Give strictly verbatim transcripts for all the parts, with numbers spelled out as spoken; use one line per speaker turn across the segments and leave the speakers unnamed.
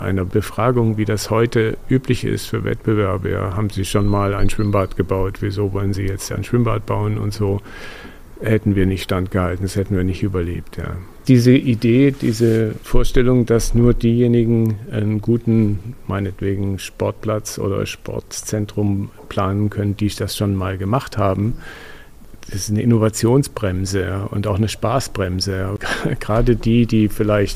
einer Befragung, wie das heute üblich ist für Wettbewerbe. Ja, haben Sie schon mal ein Schwimmbad gebaut? Wieso wollen Sie jetzt ein Schwimmbad bauen und so? Hätten wir nicht standgehalten, das hätten wir nicht überlebt. Ja. Diese Idee, diese Vorstellung, dass nur diejenigen einen guten, meinetwegen Sportplatz oder Sportzentrum planen können, die das schon mal gemacht haben, das ist eine Innovationsbremse, ja, und auch eine Spaßbremse. Ja. Gerade die, die vielleicht,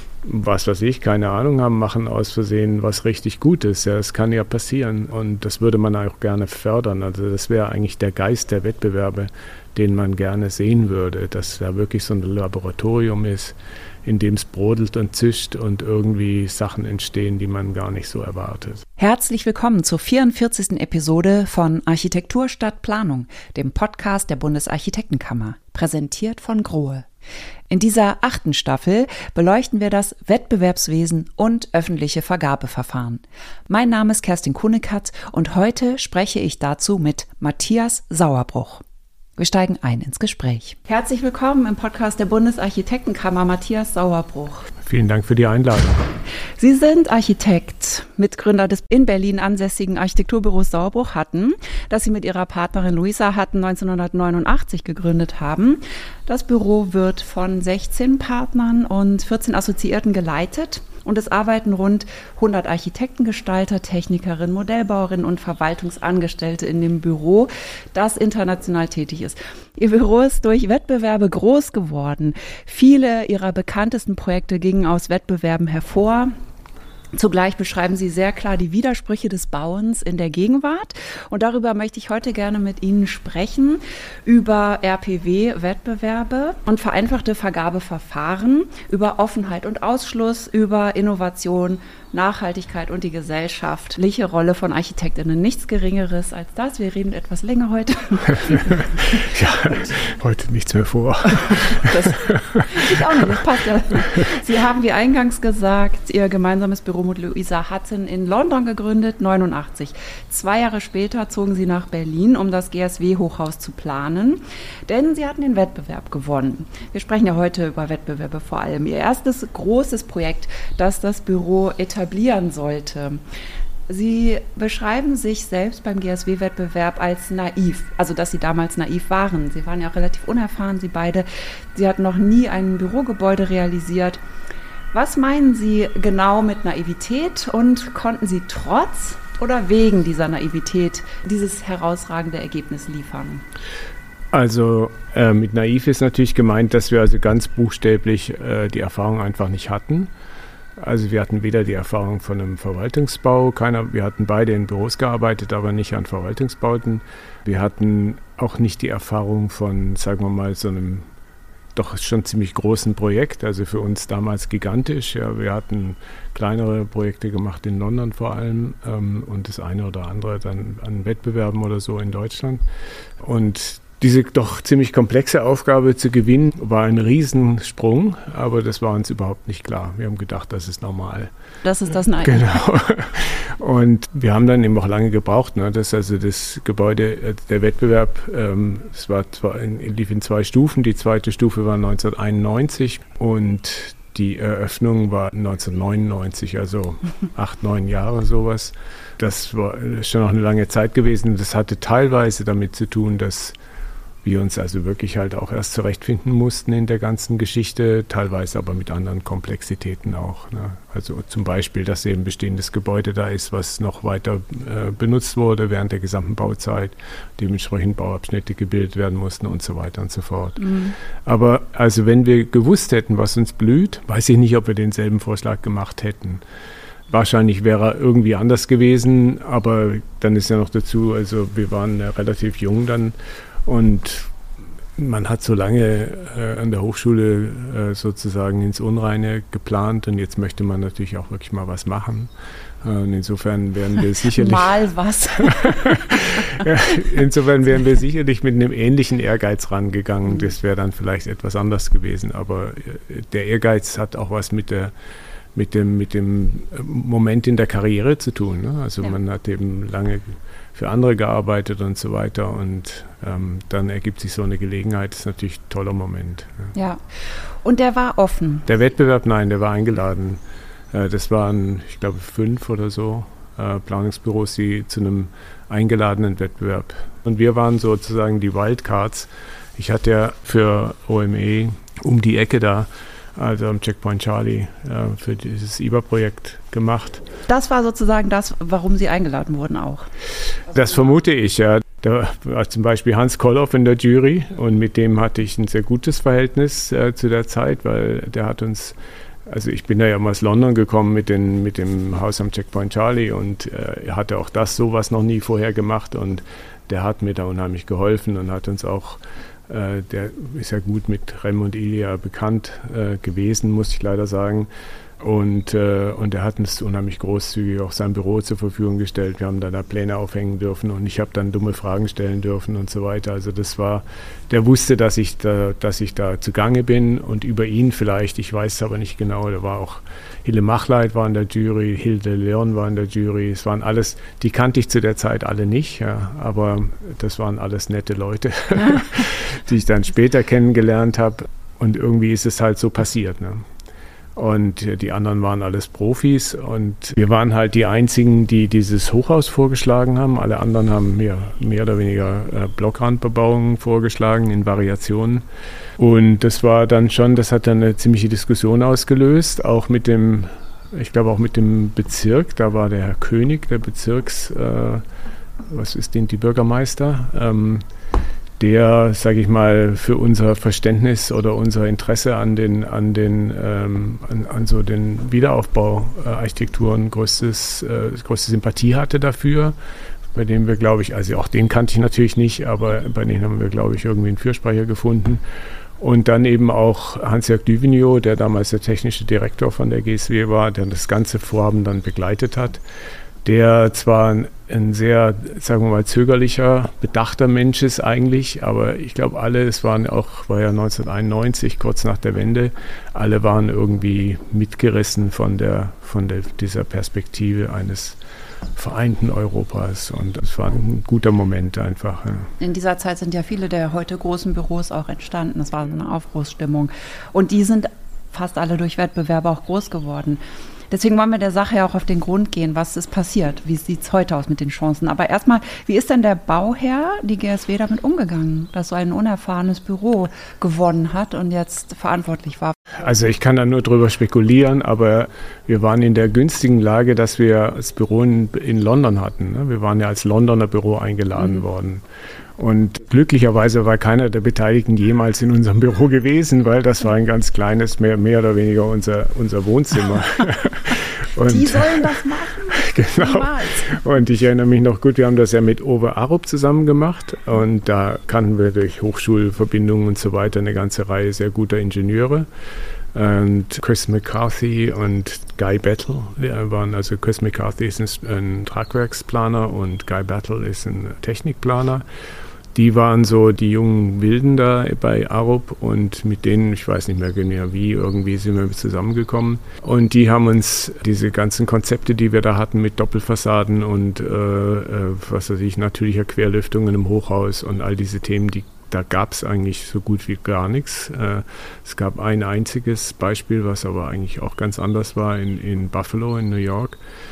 was weiß ich, keine Ahnung haben, machen aus Versehen was richtig Gutes. Ja. Das kann ja passieren und das würde man auch gerne fördern. Also das wäre eigentlich der Geist der Wettbewerbe, den man gerne sehen würde, dass da wirklich so ein Laboratorium ist, in dem es brodelt und zischt und irgendwie Sachen entstehen, die man gar nicht so erwartet.
Herzlich willkommen zur vierundvierzigsten Episode von Architektur statt Planung, dem Podcast der Bundesarchitektenkammer, präsentiert von Grohe. In dieser achten Staffel beleuchten wir das Wettbewerbswesen und öffentliche Vergabeverfahren. Mein Name ist Kerstin Kunekatz und heute spreche ich dazu mit Matthias Sauerbruch. Wir steigen ein ins Gespräch. Herzlich willkommen im Podcast der Bundesarchitektenkammer, Matthias Sauerbruch.
Vielen Dank für die Einladung.
Sie sind Architekt, Mitgründer des in Berlin ansässigen Architekturbüros Sauerbruch Hatten, das Sie mit Ihrer Partnerin Luisa Hatten neunzehnhundertneunundachtzig gegründet haben. Das Büro wird von sechzehn Partnern und vierzehn Assoziierten geleitet. Und es arbeiten rund hundert Architekten, Gestalter, Technikerinnen, Modellbauerinnen und Verwaltungsangestellte in dem Büro, das international tätig ist. Ihr Büro ist durch Wettbewerbe groß geworden. Viele Ihrer bekanntesten Projekte gingen aus Wettbewerben hervor. Zugleich beschreiben Sie sehr klar die Widersprüche des Bauens in der Gegenwart. Und darüber möchte ich heute gerne mit Ihnen sprechen, über R P W-Wettbewerbe und vereinfachte Vergabeverfahren, über Offenheit und Ausschluss, über Innovation, Nachhaltigkeit und die gesellschaftliche Rolle von ArchitektInnen. Nichts Geringeres als das. Wir reden etwas länger heute.
Ja, heute nichts mehr vor.
Das, ich auch nicht, das passt ja. Sie haben, wie eingangs gesagt, Ihr gemeinsames Büro mit Luisa Hatten in London gegründet, neunundachtzig. Zwei Jahre später zogen Sie nach Berlin, um das G S W-Hochhaus zu planen, denn Sie hatten den Wettbewerb gewonnen. Wir sprechen ja heute über Wettbewerbe vor allem. Ihr erstes großes Projekt, das das Büro etablieren sollte. Sie beschreiben sich selbst beim G S W-Wettbewerb als naiv, also dass Sie damals naiv waren. Sie waren ja auch relativ unerfahren, Sie beide. Sie hatten noch nie ein Bürogebäude realisiert. Was meinen Sie genau mit Naivität und konnten Sie trotz oder wegen dieser Naivität dieses herausragende Ergebnis liefern?
Also äh, mit naiv ist natürlich gemeint, dass wir also ganz buchstäblich äh, die Erfahrung einfach nicht hatten. Also wir hatten weder die Erfahrung von einem Verwaltungsbau, keiner, wir hatten beide in Büros gearbeitet, aber nicht an Verwaltungsbauten. Wir hatten auch nicht die Erfahrung von, sagen wir mal, so einem doch schon ziemlich großen Projekt, also für uns damals gigantisch. Ja, wir hatten kleinere Projekte gemacht in London vor allem ähm, und das eine oder andere dann an Wettbewerben oder so in Deutschland. Und diese doch ziemlich komplexe Aufgabe zu gewinnen, war ein Riesensprung, aber das war uns überhaupt nicht klar. Wir haben gedacht, das ist normal.
Das ist das Nein.
Genau. Und wir haben dann eben auch lange gebraucht, ne, dass also das Gebäude, der Wettbewerb, ähm, es war zwar in, lief in zwei Stufen. Die zweite Stufe war neunzehnhunderteinundneunzig und die Eröffnung war neunzehnhundertneunundneunzig, also acht, neun Jahre sowas. Das war schon noch eine lange Zeit gewesen. Das hatte teilweise damit zu tun, dass wir uns also wirklich halt auch erst zurechtfinden mussten in der ganzen Geschichte, teilweise aber mit anderen Komplexitäten auch. Ne? Also zum Beispiel, dass eben bestehendes Gebäude da ist, was noch weiter äh, benutzt wurde während der gesamten Bauzeit, dementsprechend Bauabschnitte gebildet werden mussten und so weiter und so fort. Mhm. Aber also wenn wir gewusst hätten, was uns blüht, weiß ich nicht, ob wir denselben Vorschlag gemacht hätten. Wahrscheinlich wäre er irgendwie anders gewesen, aber dann ist ja noch dazu, also wir waren ja relativ jung dann, und man hat so lange äh, an der Hochschule äh, sozusagen ins Unreine geplant und jetzt möchte man natürlich auch wirklich mal was machen. Äh, und insofern wären wir sicherlich...
Mal was.
Ja, insofern wären wir sicherlich mit einem ähnlichen Ehrgeiz rangegangen. Das wäre dann vielleicht etwas anders gewesen. Aber äh, der Ehrgeiz hat auch was mit der mit dem, mit dem Moment in der Karriere zu tun. Ne? Also ja. Man hat eben lange für andere gearbeitet und so weiter und ähm, dann ergibt sich so eine Gelegenheit, das ist natürlich ein toller Moment.
Ja, ja. Und der war offen?
Der Wettbewerb, nein, der war eingeladen. Äh, das waren, ich glaube, fünf oder so äh, Planungsbüros, die zu einem eingeladenen Wettbewerb. Und wir waren sozusagen die Wildcards. Ich hatte ja für O M E um die Ecke da, also am Checkpoint Charlie, äh, für dieses I B A-Projekt gemacht.
Das war sozusagen das, warum Sie eingeladen wurden auch?
Das vermute ich, ja. Da war zum Beispiel Hans Kolloff in der Jury und mit dem hatte ich ein sehr gutes Verhältnis äh, zu der Zeit, weil der hat uns, also ich bin da ja mal aus London gekommen mit, den, mit dem Haus am Checkpoint Charlie und äh, er hatte auch das sowas noch nie vorher gemacht und der hat mir da unheimlich geholfen und hat uns auch, äh, der ist ja gut mit Rem und Ilia bekannt äh, gewesen, muss ich leider sagen. Und, äh, und er hat uns unheimlich großzügig auch sein Büro zur Verfügung gestellt. Wir haben da, da Pläne aufhängen dürfen und ich habe dann dumme Fragen stellen dürfen und so weiter. Also das war, der wusste, dass ich da, dass ich da zugange bin und über ihn vielleicht, ich weiß es aber nicht genau, da war auch Hille Machleit war in der Jury, Hilde Leon war in der Jury. Es waren alles, die kannte ich zu der Zeit alle nicht, ja, aber das waren alles nette Leute, die ich dann später kennengelernt habe. Und irgendwie ist es halt so passiert, ne? Und die anderen waren alles Profis und wir waren halt die Einzigen, die dieses Hochhaus vorgeschlagen haben. Alle anderen haben mehr, mehr oder weniger äh, Blockrandbebauung vorgeschlagen in Variationen. Und das war dann schon, das hat dann eine ziemliche Diskussion ausgelöst, auch mit dem, ich glaube auch mit dem Bezirk. Da war der Herr König, der Bezirks, äh, was ist denn, die Bürgermeister, ähm, der, sage ich mal, für unser Verständnis oder unser Interesse an den, an den, ähm, an, an so den Wiederaufbauarchitekturen größtes, äh, größte Sympathie hatte dafür, bei dem wir, glaube ich, also auch den kannte ich natürlich nicht, aber bei denen haben wir, glaube ich, irgendwie einen Fürsprecher gefunden. Und dann eben auch Hans-Jörg Düvenio, der damals der technische Direktor von der G S W war, der das ganze Vorhaben dann begleitet hat, der zwar ein, ein sehr, sagen wir mal, zögerlicher, bedachter Mensch ist eigentlich, aber ich glaube alle, es waren auch, war ja neunzehnhunderteinundneunzig, kurz nach der Wende, alle waren irgendwie mitgerissen von der, von der, dieser Perspektive eines vereinten Europas und es war ein guter Moment einfach. Ja.
In dieser Zeit sind ja viele der heute großen Büros auch entstanden, es war so eine Aufbruchsstimmung und die sind fast alle durch Wettbewerbe auch groß geworden. Deswegen wollen wir der Sache ja auch auf den Grund gehen, was ist passiert, wie sieht es heute aus mit den Chancen. Aber erstmal, wie ist denn der Bauherr, die G S W, damit umgegangen, dass so ein unerfahrenes Büro gewonnen hat und jetzt verantwortlich war?
Also ich kann da nur drüber spekulieren, aber wir waren in der günstigen Lage, dass wir das Büro in, in London hatten. Wir waren ja als Londoner Büro eingeladen mhm. worden. Und glücklicherweise war keiner der Beteiligten jemals in unserem Büro gewesen, weil das war ein ganz kleines, mehr, mehr oder weniger unser, unser Wohnzimmer.
Und die sollen das machen?
Genau. Niemals. Und ich erinnere mich noch gut, wir haben das ja mit Owe Arup zusammen gemacht und da kannten wir durch Hochschulverbindungen und so weiter eine ganze Reihe sehr guter Ingenieure. Und Chris McCarthy und Guy Battle waren, also Chris McCarthy ist ein, ein Tragwerksplaner und Guy Battle ist ein Technikplaner. Die waren so die jungen Wilden da bei Arup und mit denen, ich weiß nicht mehr genau wie, irgendwie sind wir zusammengekommen. Und die haben uns diese ganzen Konzepte, die wir da hatten mit Doppelfassaden und äh, was weiß ich, natürlicher Querlüftungen im Hochhaus und all diese Themen, die da gab es eigentlich so gut wie gar nichts. Äh, es gab ein einziges Beispiel, was aber eigentlich auch ganz anders war, in, in Buffalo in New York.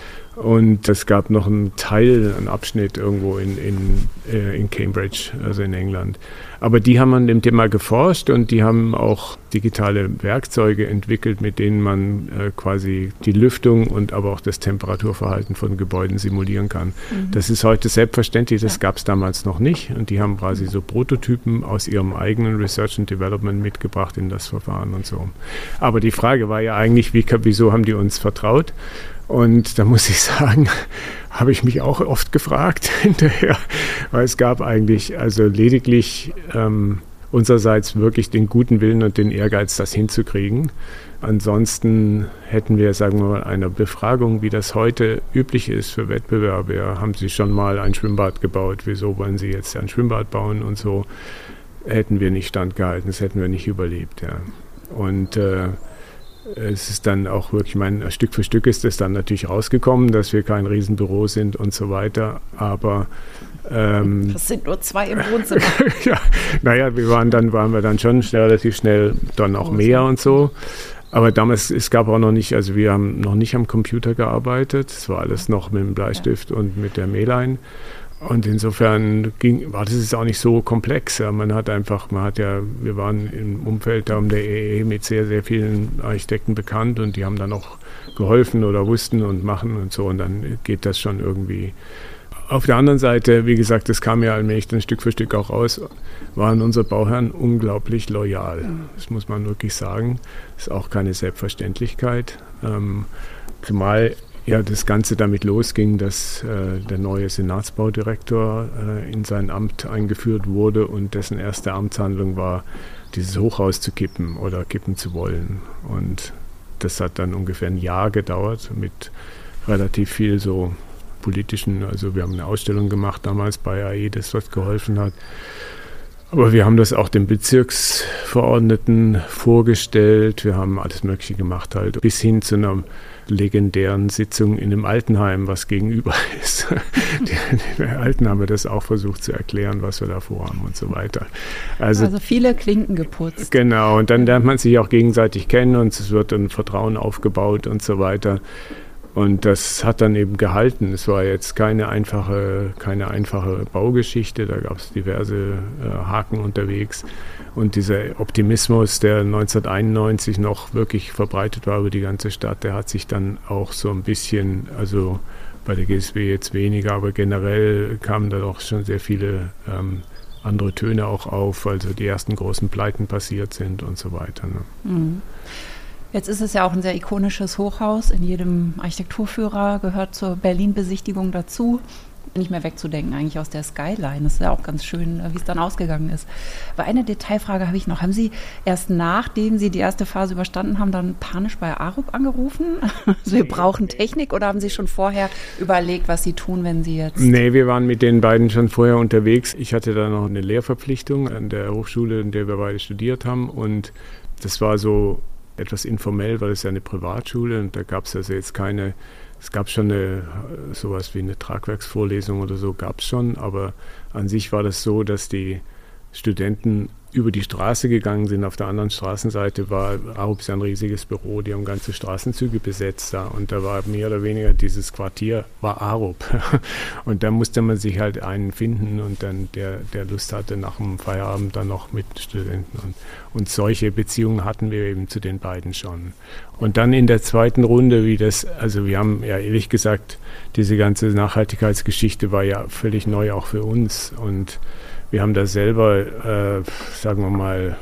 Und es gab noch einen Teil, einen Abschnitt irgendwo in, in, äh, in Cambridge, also in England. Aber die haben an dem Thema geforscht und die haben auch digitale Werkzeuge entwickelt, mit denen man äh, quasi die Lüftung und aber auch das Temperaturverhalten von Gebäuden simulieren kann. Mhm. Das ist heute selbstverständlich, das ja. gab es damals noch nicht. Und die haben quasi so Prototypen aus ihrem eigenen Research and Development mitgebracht in das Verfahren und so. Aber die Frage war ja eigentlich, wie, wieso haben die uns vertraut? Und da muss ich sagen, habe ich mich auch oft gefragt hinterher, weil es gab eigentlich also lediglich ähm, unsererseits wirklich den guten Willen und den Ehrgeiz, das hinzukriegen. Ansonsten hätten wir, sagen wir mal, einer Befragung, wie das heute üblich ist für Wettbewerbe, ja, haben Sie schon mal ein Schwimmbad gebaut, wieso wollen Sie jetzt ein Schwimmbad bauen und so, hätten wir nicht standgehalten, das hätten wir nicht überlebt. Ja. Und äh, es ist dann auch wirklich, ich meine, Stück für Stück ist es dann natürlich rausgekommen, dass wir kein Riesenbüro sind und so weiter, aber ähm,
das sind nur zwei im Wohnzimmer.
Ja, naja, wir waren dann, waren wir dann schon schnell, relativ schnell dann auch mehr und so, Aber damals, es gab auch noch nicht, also wir haben noch nicht am Computer gearbeitet. Es war alles noch mit dem Bleistift ja. und mit der Mählein. Und insofern ging, war das jetzt auch nicht so komplex. Ja. Man hat einfach, man hat ja, wir waren im Umfeld da um der E E mit sehr, sehr vielen Architekten bekannt und die haben dann auch geholfen oder wussten und machen und so. Und dann geht das schon irgendwie. Auf der anderen Seite, wie gesagt, das kam ja allmählich dann Stück für Stück auch raus, waren unsere Bauherren unglaublich loyal. Das muss man wirklich sagen. Das ist auch keine Selbstverständlichkeit. Ähm, zumal ja das Ganze damit losging, dass äh, der neue Senatsbaudirektor äh, in sein Amt eingeführt wurde und dessen erste Amtshandlung war, dieses Hochhaus zu kippen oder kippen zu wollen. Und das hat dann ungefähr ein Jahr gedauert mit relativ viel so politischen, also wir haben eine Ausstellung gemacht damals bei A E, das was geholfen hat. Aber wir haben das auch den Bezirksverordneten vorgestellt, wir haben alles Mögliche gemacht halt, bis hin zu einer legendären Sitzung in einem Altenheim, was gegenüber ist. Die, die Alten haben wir das auch versucht zu erklären, was wir da vorhaben und so weiter.
Also, also viele Klinken geputzt.
Genau, und dann lernt man sich auch gegenseitig kennen und es wird ein Vertrauen aufgebaut und so weiter. Und das hat dann eben gehalten. Es war jetzt keine einfache, keine einfache Baugeschichte, da gab es diverse äh, Haken unterwegs. Und dieser Optimismus, der neunzehnhunderteinundneunzig noch wirklich verbreitet war über die ganze Stadt, der hat sich dann auch so ein bisschen, also bei der G S W jetzt weniger, aber generell kamen da doch schon sehr viele ähm, andere Töne auch auf, also die ersten großen Pleiten passiert sind und so weiter. Ne?
Mhm. Jetzt ist es ja auch ein sehr ikonisches Hochhaus. In jedem Architekturführer gehört zur Berlin-Besichtigung dazu. Nicht mehr wegzudenken eigentlich aus der Skyline. Das ist ja auch ganz schön, wie es dann ausgegangen ist. Aber eine Detailfrage habe ich noch. Haben Sie erst nachdem Sie die erste Phase überstanden haben, dann panisch bei Arup angerufen? Also wir brauchen Technik, oder haben Sie schon vorher überlegt, was Sie tun, wenn Sie jetzt...
Nee, wir waren mit den beiden schon vorher unterwegs. Ich hatte da noch eine Lehrverpflichtung an der Hochschule, in der wir beide studiert haben. Und das war so etwas informell, weil es ja eine Privatschule und da gab es also jetzt keine, es gab schon eine, sowas wie eine Tragwerksvorlesung oder so, gab es schon, aber an sich war das so, dass die Studenten über die Straße gegangen sind. Auf der anderen Straßenseite war Arup ja ein riesiges Büro, die haben ganze Straßenzüge besetzt da und da war mehr oder weniger dieses Quartier war Arup und da musste man sich halt einen finden und dann der, der Lust hatte nach dem Feierabend dann noch mit Studenten und, und solche Beziehungen hatten wir eben zu den beiden schon. Und dann in der zweiten Runde, wie das, also wir haben ja ehrlich gesagt, diese ganze Nachhaltigkeitsgeschichte war ja völlig neu auch für uns und wir haben da selber, äh, sagen wir mal,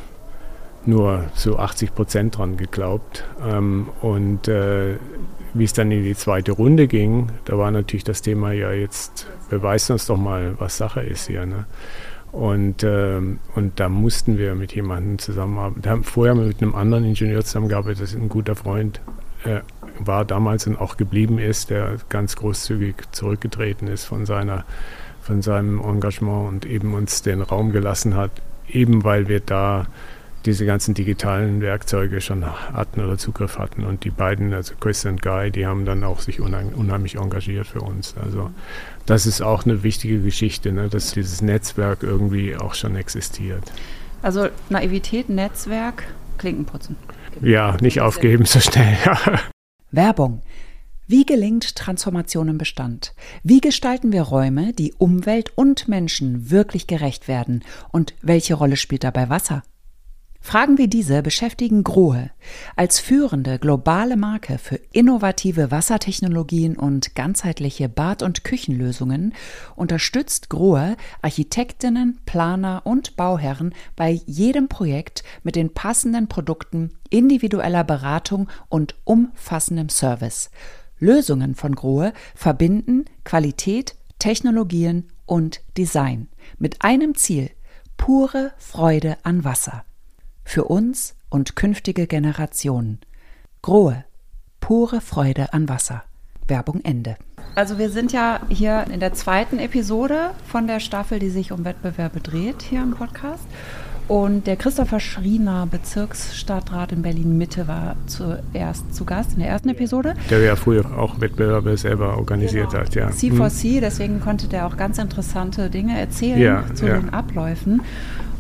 nur so achtzig Prozent dran geglaubt. Ähm, und äh, wie es dann in die zweite Runde ging, da war natürlich das Thema ja jetzt, beweist uns doch mal, was Sache ist hier. Ne? Und, ähm, und da mussten wir mit jemandem zusammenarbeiten. Da haben vorher mit einem anderen Ingenieur zusammengearbeitet, das ein guter Freund äh, war damals und auch geblieben ist, der ganz großzügig zurückgetreten ist von seiner von seinem Engagement und eben uns den Raum gelassen hat, eben weil wir da diese ganzen digitalen Werkzeuge schon hatten oder Zugriff hatten. Und die beiden, also Chris und Guy, die haben dann auch sich unheimlich engagiert für uns. Also das ist auch eine wichtige Geschichte, ne, dass dieses Netzwerk irgendwie auch schon existiert.
Also Naivität, Netzwerk, Klinkenputzen.
Ja, nicht aufgeben so schnell. Ja.
Werbung. Wie gelingt Transformation im Bestand? Wie gestalten wir Räume, die Umwelt und Menschen wirklich gerecht werden? Und welche Rolle spielt dabei Wasser? Fragen wie diese beschäftigen Grohe. Als führende globale Marke für innovative Wassertechnologien und ganzheitliche Bad- und Küchenlösungen unterstützt Grohe Architektinnen, Planer und Bauherren bei jedem Projekt mit den passenden Produkten, individueller Beratung und umfassendem Service. Lösungen von Grohe verbinden Qualität, Technologien und Design mit einem Ziel: pure Freude an Wasser. Für uns und künftige Generationen. Grohe, pure Freude an Wasser. Werbung Ende. Also wir sind ja hier in der zweiten Episode von der Staffel, die sich um Wettbewerbe dreht, hier im Podcast. Und der Christopher Schriener, Bezirksstadtrat in Berlin-Mitte, war zuerst zu Gast in der ersten Episode.
Der ja früher auch Wettbewerbe selber organisiert genau. hat. Ja.
C vier C, deswegen konnte der auch ganz interessante Dinge erzählen ja, zu ja. den Abläufen.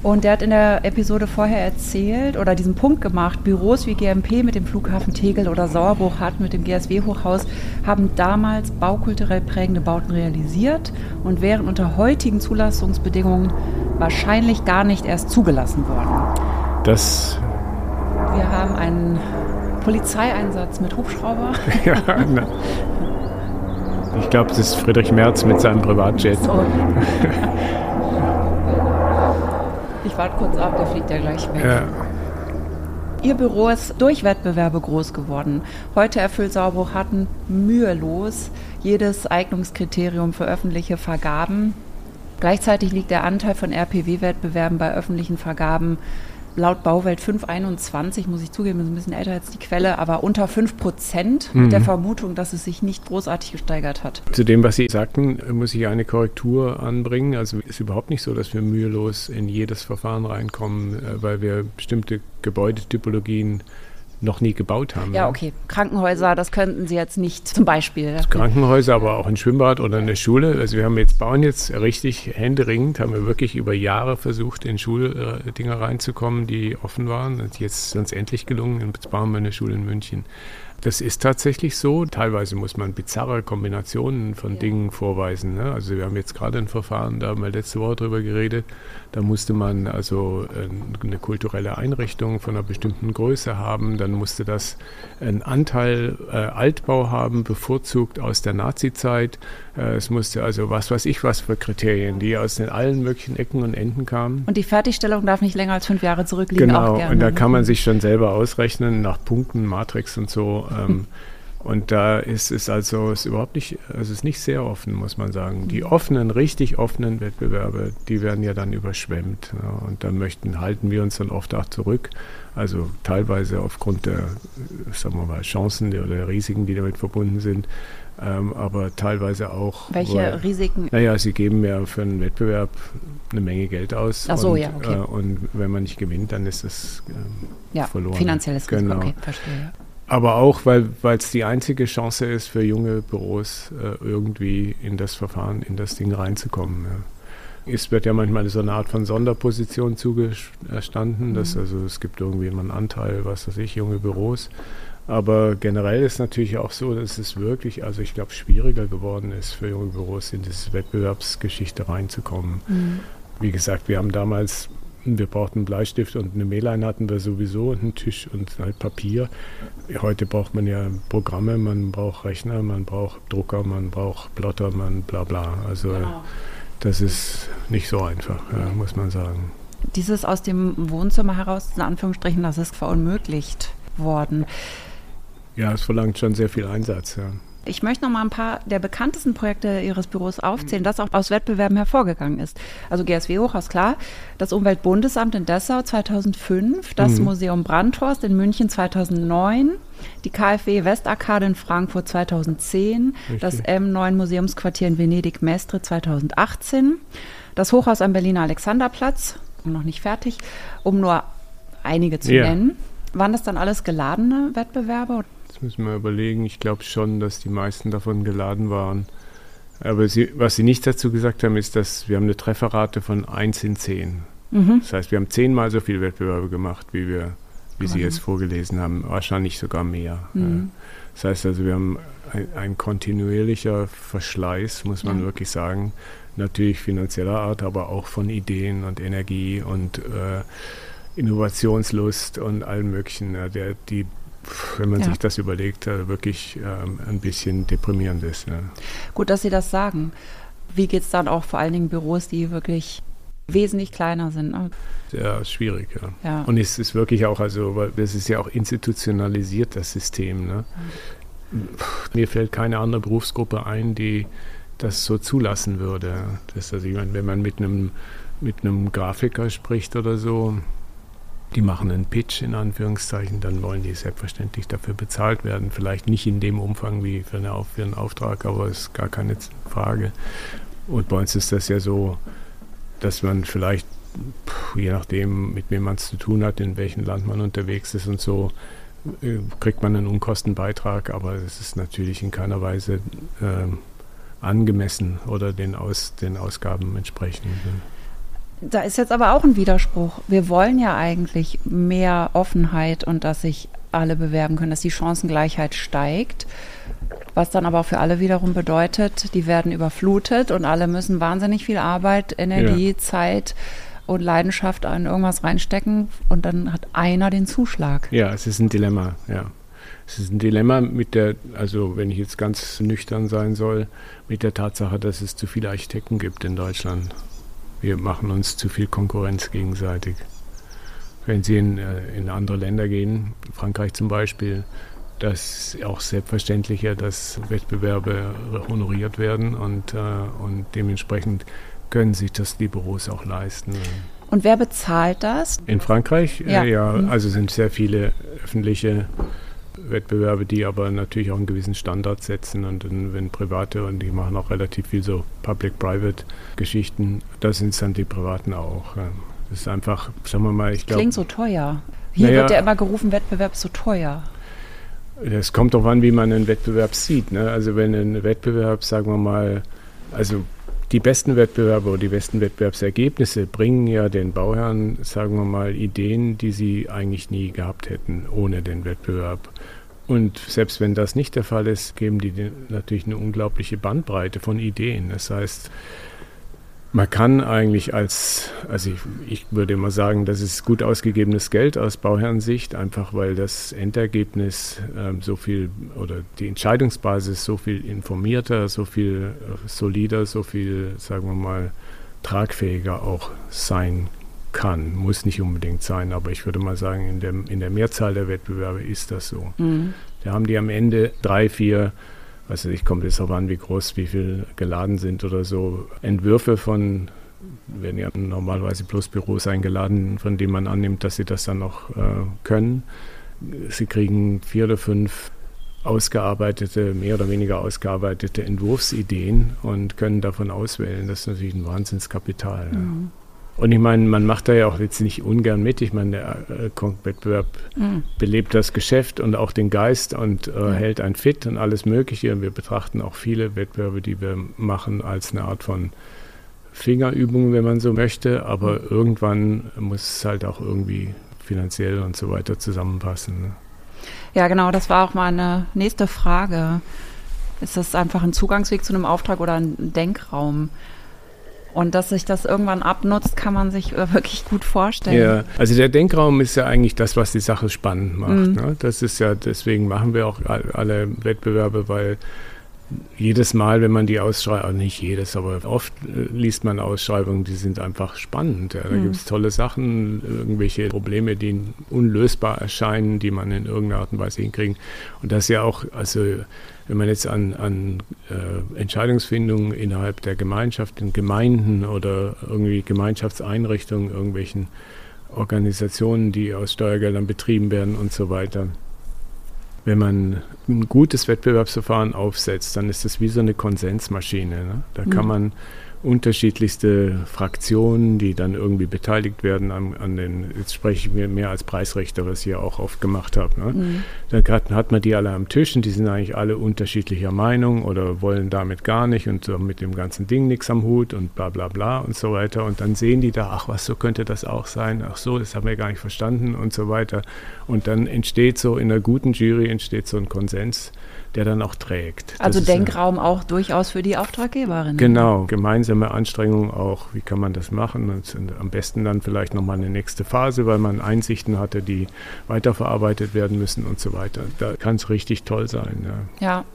Und der hat in der Episode vorher erzählt oder diesen Punkt gemacht, Büros wie G M P mit dem Flughafen Tegel oder Sauerbruch hat mit dem G S W-Hochhaus haben damals baukulturell prägende Bauten realisiert und wären unter heutigen Zulassungsbedingungen wahrscheinlich gar nicht erst zugelassen worden.
Das...
Wir haben einen Polizeieinsatz mit Hubschrauber.
Ja, na. Ich glaube, das ist Friedrich Merz mit seinem Privatjet.
So. Ich warte kurz ab, der fliegt ja gleich weg.
Ja.
Ihr Büro ist durch Wettbewerbe groß geworden. Heute erfüllt Sauerbruch-Harten mühelos jedes Eignungskriterium für öffentliche Vergaben. Gleichzeitig liegt der Anteil von R P W-Wettbewerben bei öffentlichen Vergaben laut Bauwelt fünf Komma einundzwanzig, muss ich zugeben, ist ein bisschen älter als die Quelle, aber unter fünf Prozent mhm. mit der Vermutung, dass es sich nicht großartig gesteigert hat.
Zu dem, was Sie sagten, muss ich eine Korrektur anbringen. Also es ist überhaupt nicht so, dass wir mühelos in jedes Verfahren reinkommen, weil wir bestimmte Gebäudetypologien noch nie gebaut haben.
Ja, okay. Krankenhäuser, das könnten Sie jetzt nicht zum Beispiel.
Krankenhäuser, aber auch ein Schwimmbad oder eine Schule. Also wir haben jetzt, bauen jetzt richtig händeringend, haben wir wirklich über Jahre versucht, in Schuldinger reinzukommen, die offen waren. Und jetzt ist uns endlich gelungen. Jetzt bauen wir eine Schule in München. Das ist tatsächlich so. Teilweise muss man bizarre Kombinationen von ja. Dingen vorweisen. Ne? Also wir haben jetzt gerade ein Verfahren, da haben wir letzte Woche drüber geredet. Da musste man also eine kulturelle Einrichtung von einer bestimmten Größe haben. Dann musste das einen Anteil äh, Altbau haben, bevorzugt aus der Nazizeit. Äh, es musste also was weiß ich was für Kriterien, die aus den allen möglichen Ecken und Enden kamen.
Und die Fertigstellung darf nicht länger als fünf Jahre zurückliegen.
Genau,
auch gerne.
Und da kann man sich schon selber ausrechnen nach Punkten, Matrix und so. Ähm, und da ist es also ist überhaupt nicht, also es ist nicht sehr offen, muss man sagen. Die offenen, richtig offenen Wettbewerbe, die werden ja dann überschwemmt. Ja, und da möchten, halten wir uns dann oft auch zurück. Also teilweise aufgrund der, sagen wir mal, Chancen oder Risiken, die damit verbunden sind. Ähm, aber teilweise auch.
Welche weil, Risiken?
Naja, sie geben ja für einen Wettbewerb eine Menge Geld aus.
Ach so,
und,
ja, okay.
Äh, und wenn man nicht gewinnt, dann ist es ähm,
ja,
verloren.
Finanzielles Risiko,
genau.
Okay, verstehe.
Aber auch, weil es die einzige Chance ist für junge Büros, äh, irgendwie in das Verfahren, in das Ding reinzukommen. Ja. Es wird ja manchmal so eine Art von Sonderposition zugestanden, mhm. dass also es gibt irgendwie immer einen Anteil, was weiß ich, junge Büros. Aber generell ist natürlich auch so, dass es wirklich, also ich glaube, schwieriger geworden ist für junge Büros in diese Wettbewerbsgeschichte reinzukommen. Mhm. Wie gesagt, wir haben damals, wir brauchten einen Bleistift und eine Mählein hatten wir sowieso und einen Tisch und halt Papier. Heute braucht man ja Programme, man braucht Rechner, man braucht Drucker, man braucht Plotter, man bla bla. Also genau. Das ist nicht so einfach, ja, muss man sagen.
Dieses aus dem Wohnzimmer heraus, in Anführungsstrichen, das ist verunmöglicht worden.
Ja, es verlangt schon sehr viel Einsatz, ja.
Ich möchte noch mal ein paar der bekanntesten Projekte Ihres Büros aufzählen, das auch aus Wettbewerben hervorgegangen ist. Also G S W-Hochhaus, klar, das Umweltbundesamt in Dessau zweitausendfünf, das mhm. Museum Brandhorst in München zweitausendneun, die KfW Westarkade in Frankfurt zweitausendzehn, Richtig. Das M neun Museumsquartier in Venedig-Mestre zweitausendachtzehn, das Hochhaus am Berliner Alexanderplatz, noch nicht fertig, um nur einige zu ja. nennen. Waren das dann alles geladene Wettbewerbe?
Das müssen wir überlegen. Ich glaube schon, dass die meisten davon geladen waren. Aber sie, was Sie nicht dazu gesagt haben, ist, dass wir haben eine Trefferrate von eins in zehn. Mhm. Das heißt, wir haben zehnmal so viele Wettbewerbe gemacht, wie wir, wie mhm. Sie jetzt vorgelesen haben. Wahrscheinlich sogar mehr. Mhm. Das heißt also, wir haben ein, ein kontinuierlicher Verschleiß, muss man ja. wirklich sagen. Natürlich finanzieller Art, aber auch von Ideen und Energie und äh, Innovationslust und allem Möglichen, ja, der, die, wenn man ja. sich das überlegt, wirklich ähm, ein bisschen deprimierend ist. Ja.
Gut, dass Sie das sagen. Wie geht es dann auch vor allen Dingen Büros, die wirklich wesentlich kleiner sind?
Sehr schwierig, ja.
ja.
Und es ist wirklich auch, also, weil das ist ja auch institutionalisiert, das System. Ne? Mhm. Mir fällt keine andere Berufsgruppe ein, die das so zulassen würde. Das, also, ich meine, wenn man mit einem mit einem Grafiker spricht oder so, die machen einen Pitch in Anführungszeichen, dann wollen die selbstverständlich dafür bezahlt werden. Vielleicht nicht in dem Umfang wie für, eine, für einen Auftrag, aber ist gar keine Frage. Und bei uns ist das ja so, dass man vielleicht, je nachdem, mit wem man es zu tun hat, in welchem Land man unterwegs ist und so, kriegt man einen Unkostenbeitrag, aber es ist natürlich in keiner Weise äh, angemessen oder den, Aus, den Ausgaben entsprechend.
Da ist jetzt aber auch ein Widerspruch. Wir wollen ja eigentlich mehr Offenheit und dass sich alle bewerben können, dass die Chancengleichheit steigt, was dann aber auch für alle wiederum bedeutet, die werden überflutet und alle müssen wahnsinnig viel Arbeit, Energie, ja. Zeit und Leidenschaft in irgendwas reinstecken und dann hat einer den Zuschlag.
Ja, es ist ein Dilemma, ja. Es ist ein Dilemma mit der, also wenn ich jetzt ganz nüchtern sein soll, mit der Tatsache, dass es zu viele Architekten gibt in Deutschland. Wir machen uns zu viel Konkurrenz gegenseitig. Wenn Sie in, in andere Länder gehen, Frankreich zum Beispiel, das ist auch selbstverständlicher, dass Wettbewerbe honoriert werden und, äh, und dementsprechend können sich das die Büros auch leisten.
Und wer bezahlt das?
In Frankreich?
Ja,
äh, ja also sind sehr viele öffentliche Wettbewerbe, die aber natürlich auch einen gewissen Standard setzen und dann, wenn Private, und die machen auch relativ viel so Public-Private-Geschichten, da sind es dann die Privaten auch. Das ist einfach, sagen wir mal, ich glaube...
Klingt so teuer. Hier
naja,
wird ja immer gerufen, Wettbewerb ist so teuer.
Es kommt darauf an, wie man einen Wettbewerb sieht. Ne? Also wenn ein Wettbewerb, sagen wir mal, also die besten Wettbewerbe oder die besten Wettbewerbsergebnisse bringen ja den Bauherren, sagen wir mal, Ideen, die sie eigentlich nie gehabt hätten ohne den Wettbewerb. Und selbst wenn das nicht der Fall ist, geben die natürlich eine unglaubliche Bandbreite von Ideen. Das heißt, man kann eigentlich als, also ich, ich würde immer sagen, das ist gut ausgegebenes Geld aus Bauherrensicht, einfach weil das Endergebnis ähm, so viel oder die Entscheidungsbasis so viel informierter, so viel äh, solider, so viel, sagen wir mal, tragfähiger auch sein kann. Muss nicht unbedingt sein, aber ich würde mal sagen, in der, in der Mehrzahl der Wettbewerbe ist das so. Mhm. Da haben die am Ende drei, vier Also ich komme jetzt darauf an, wie groß, wie viel geladen sind oder so. Entwürfe von, werden ja normalerweise bloß Büros eingeladen, von denen man annimmt, dass sie das dann noch äh, können. Sie kriegen vier oder fünf ausgearbeitete, mehr oder weniger ausgearbeitete Entwurfsideen und können davon auswählen. Das ist natürlich ein Wahnsinnskapital. Mhm. Ja. Und ich meine, man macht da ja auch jetzt nicht ungern mit. Ich meine, der äh, Wettbewerb mhm. belebt das Geschäft und auch den Geist und äh, mhm. hält einen fit und alles Mögliche. Und wir betrachten auch viele Wettbewerbe, die wir machen, als eine Art von Fingerübung, wenn man so möchte. Aber mhm. irgendwann muss es halt auch irgendwie finanziell und so weiter zusammenpassen. Ne?
Ja, genau. Das war auch meine nächste Frage. Ist das einfach ein Zugangsweg zu einem Auftrag oder ein Denkraum? Und dass sich das irgendwann abnutzt, kann man sich wirklich gut vorstellen.
Ja, also der Denkraum ist ja eigentlich das, was die Sache spannend macht. Mhm. Ne? Das ist ja, deswegen machen wir auch alle Wettbewerbe, weil jedes Mal, wenn man die Ausschreibung, nicht jedes, aber oft äh, liest man Ausschreibungen, die sind einfach spannend. Ja. Da mhm. gibt es tolle Sachen, irgendwelche Probleme, die unlösbar erscheinen, die man in irgendeiner Art und Weise hinkriegen. Und das ist ja auch, also wenn man jetzt an, an äh, Entscheidungsfindungen innerhalb der Gemeinschaft, in Gemeinden oder irgendwie Gemeinschaftseinrichtungen, irgendwelchen Organisationen, die aus Steuergeldern betrieben werden und so weiter. Wenn man ein gutes Wettbewerbsverfahren aufsetzt, dann ist das wie so eine Konsensmaschine. Ne? Da mhm. kann man unterschiedlichste Fraktionen, die dann irgendwie beteiligt werden an, an den, jetzt spreche ich mir mehr als Preisrichter, was ich ja auch oft gemacht habe. Ne? Mhm. Dann hat, hat man die alle am Tisch und die sind eigentlich alle unterschiedlicher Meinung oder wollen damit gar nicht und so mit dem ganzen Ding nichts am Hut und bla bla bla und so weiter. Und dann sehen die da, ach was, so könnte das auch sein, ach so, das haben wir gar nicht verstanden und so weiter. Und dann entsteht so in einer guten Jury entsteht so ein Konsens, der dann auch trägt.
Also
das
Denkraum
ist,
auch durchaus für die Auftraggeberin.
Genau, gemeinsame Anstrengungen auch, wie kann man das machen? Und am besten dann vielleicht nochmal eine nächste Phase, weil man Einsichten hatte, die weiterverarbeitet werden müssen und so weiter. Da kann es richtig toll sein. Ja.
ja.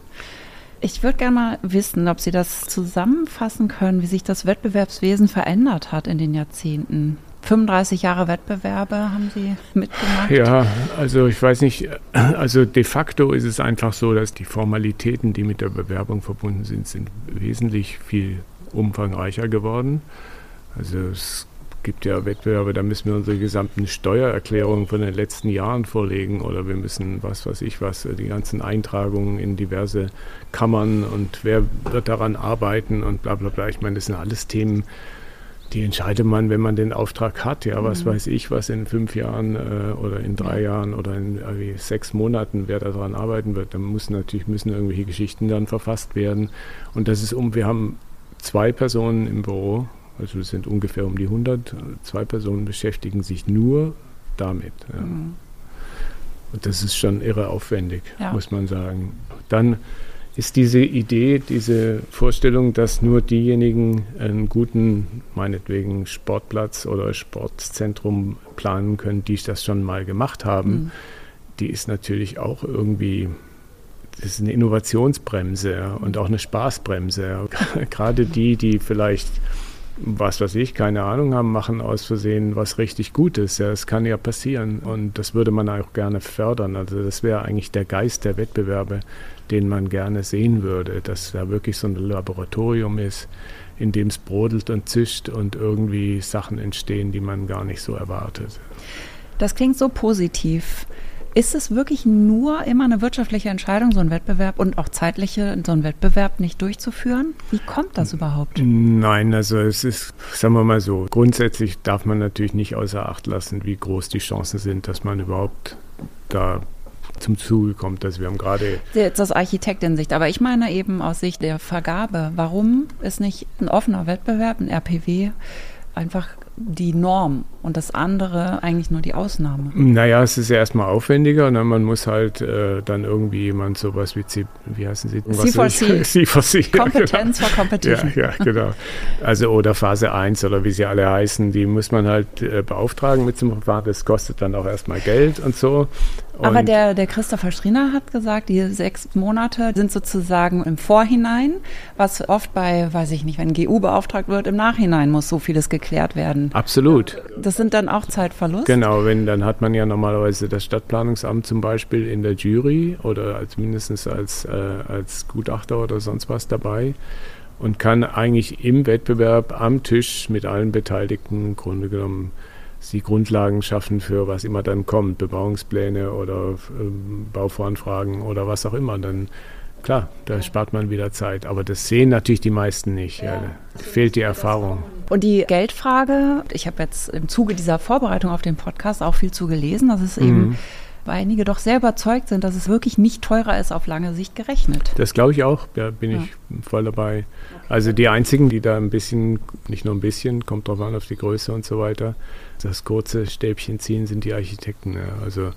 Ich würde gerne mal wissen, ob Sie das zusammenfassen können, wie sich das Wettbewerbswesen verändert hat in den Jahrzehnten. fünfunddreißig Jahre Wettbewerbe haben Sie mitgemacht?
Ja, also ich weiß nicht, also de facto ist es einfach so, dass die Formalitäten, die mit der Bewerbung verbunden sind, sind wesentlich viel umfangreicher geworden. Also es gibt ja Wettbewerbe, da müssen wir unsere gesamten Steuererklärungen von den letzten Jahren vorlegen oder wir müssen, was weiß ich was, die ganzen Eintragungen in diverse Kammern und wer wird daran arbeiten und bla bla bla. Ich meine, das sind alles Themen, die entscheidet man, wenn man den Auftrag hat. Ja, was mhm. weiß ich, was in fünf Jahren äh, oder in drei ja. Jahren oder in äh, sechs Monaten, wer daran arbeiten wird. Dann müssen natürlich müssen irgendwelche Geschichten dann verfasst werden. Und das ist um, wir haben zwei Personen im Büro, Also es sind ungefähr um die hundert. Zwei Personen beschäftigen sich nur damit. Ja. Mhm. Und das ist schon irre aufwendig, ja. muss man sagen. Dann ist diese Idee, diese Vorstellung, dass nur diejenigen einen guten, meinetwegen Sportplatz oder Sportzentrum planen können, die das schon mal gemacht haben, mhm. die ist natürlich auch irgendwie, das ist eine Innovationsbremse ja, und auch eine Spaßbremse. Ja. Gerade die, die vielleicht, was weiß ich, keine Ahnung haben, machen aus Versehen was richtig Gutes. Ja, das kann ja passieren und das würde man auch gerne fördern. Also das wäre eigentlich der Geist der Wettbewerbe, den man gerne sehen würde, dass da wirklich so ein Laboratorium ist, in dem es brodelt und zischt und irgendwie Sachen entstehen, die man gar nicht so erwartet.
Das klingt so positiv. Ist es wirklich nur immer eine wirtschaftliche Entscheidung, so einen Wettbewerb und auch zeitliche, so einen Wettbewerb nicht durchzuführen? Wie kommt das überhaupt?
Nein, also es ist, sagen wir mal so, grundsätzlich darf man natürlich nicht außer Acht lassen, wie groß die Chancen sind, dass man überhaupt da zum Zuge kommt. Also wir haben gerade...
Jetzt aus Architektin-Sicht, aber ich meine eben aus Sicht der Vergabe. Warum ist nicht ein offener Wettbewerb, ein R P W, einfach die Norm und das andere eigentlich nur die Ausnahme?
Naja, es ist ja erstmal aufwendiger. Ne? Man muss halt äh, dann irgendwie jemand sowas wie, C, wie heißen sie?
C vier C.
C vier C.
Kompetenz
ja,
for Competition.
Ja, ja, genau. Also oder Phase eins oder wie sie alle heißen, die muss man halt äh, beauftragen mit zum Verfahren. Das kostet dann auch erstmal Geld und so. Und
aber der, der Christopher Striener hat gesagt, die sechs Monate sind sozusagen im Vorhinein, was oft bei, weiß ich nicht, wenn G U beauftragt wird, im Nachhinein muss so vieles geklärt werden.
Absolut.
Das sind dann auch Zeitverlust?
Genau, wenn, dann hat man ja normalerweise das Stadtplanungsamt zum Beispiel in der Jury oder als mindestens als, äh, als Gutachter oder sonst was dabei und kann eigentlich im Wettbewerb am Tisch mit allen Beteiligten im Grunde genommen die Grundlagen schaffen für was immer dann kommt, Bebauungspläne oder ähm, Bauvoranfragen oder was auch immer. Dann, klar, da spart man wieder Zeit. Aber das sehen natürlich die meisten nicht. Ja. Ja, fehlt die Erfahrung.
Und die Geldfrage, ich habe jetzt im Zuge dieser Vorbereitung auf den Podcast auch viel zu gelesen, dass es mhm. eben, weil einige doch sehr überzeugt sind, dass es wirklich nicht teurer ist auf lange Sicht gerechnet.
Das glaube ich auch, da bin ja. ich voll dabei. Okay. Also die einzigen, die da ein bisschen, nicht nur ein bisschen, kommt drauf an, auf die Größe und so weiter, das kurze Stäbchen ziehen, sind die Architekten. Ja. Also,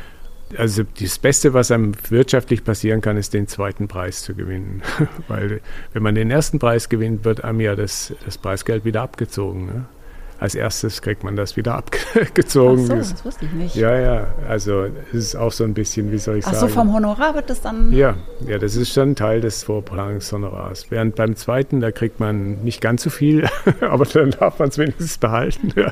also das Beste, was einem wirtschaftlich passieren kann, ist den zweiten Preis zu gewinnen. Weil wenn man den ersten Preis gewinnt, wird einem ja das, das Preisgeld wieder abgezogen. Ne? Als erstes kriegt man das wieder abgezogen.
Ach so, das wusste ich nicht.
Ja, ja, also es ist auch so ein bisschen, wie soll ich
Ach
sagen.
Ach so, vom Honorar wird das dann...
Ja, ja, das ist schon Teil des Vorplanungshonorars. Während beim zweiten, da kriegt man nicht ganz so viel, aber dann darf man es wenigstens behalten. Ja.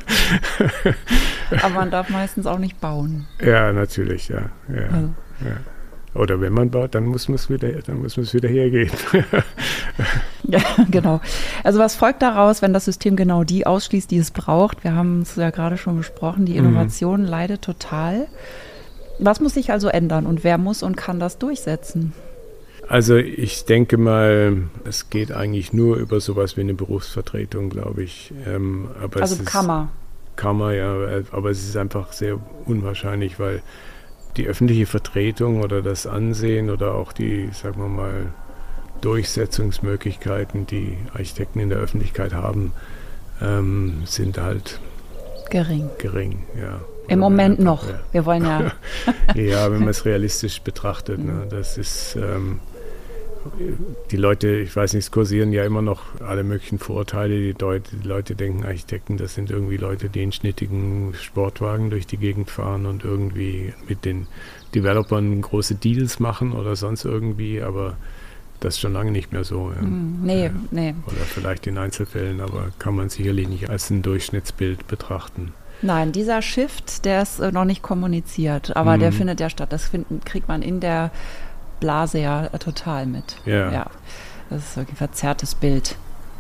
Aber man darf meistens auch nicht bauen.
Ja, natürlich, ja. ja, also. ja. Oder wenn man baut, dann muss man es wieder, dann muss man es wieder hergeben.
Ja, genau. Also was folgt daraus, wenn das System genau die ausschließt, die es braucht? Wir haben es ja gerade schon besprochen, die Innovation mhm. leidet total. Was muss sich also ändern und wer muss und kann das durchsetzen?
Also ich denke mal, es geht eigentlich nur über sowas wie eine Berufsvertretung, glaube ich. Ähm, aber
also
es ist
Kammer.
Kammer, ja, aber es ist einfach sehr unwahrscheinlich, weil die öffentliche Vertretung oder das Ansehen oder auch die, sagen wir mal, Durchsetzungsmöglichkeiten, die Architekten in der Öffentlichkeit haben, ähm, sind halt
gering.
Gering, ja.
Im oder Moment noch. Ja. Wir wollen ja.
Ja, wenn man es realistisch betrachtet. Ne, das ist ähm, die Leute, ich weiß nicht, es kursieren ja immer noch alle möglichen Vorurteile. Die Leute, die Leute denken, Architekten, das sind irgendwie Leute, die in schnittigen Sportwagen durch die Gegend fahren und irgendwie mit den Developern große Deals machen oder sonst irgendwie, aber das ist schon lange nicht mehr so. Ja.
Nee,
ja.
nee.
Oder vielleicht in Einzelfällen, aber kann man sicherlich nicht als ein Durchschnittsbild betrachten.
Nein, dieser Shift, der ist äh, noch nicht kommuniziert, aber mhm. der findet ja statt. Das find, kriegt man in der Blase ja äh, total mit.
Ja.
ja. Das ist wirklich ein verzerrtes Bild.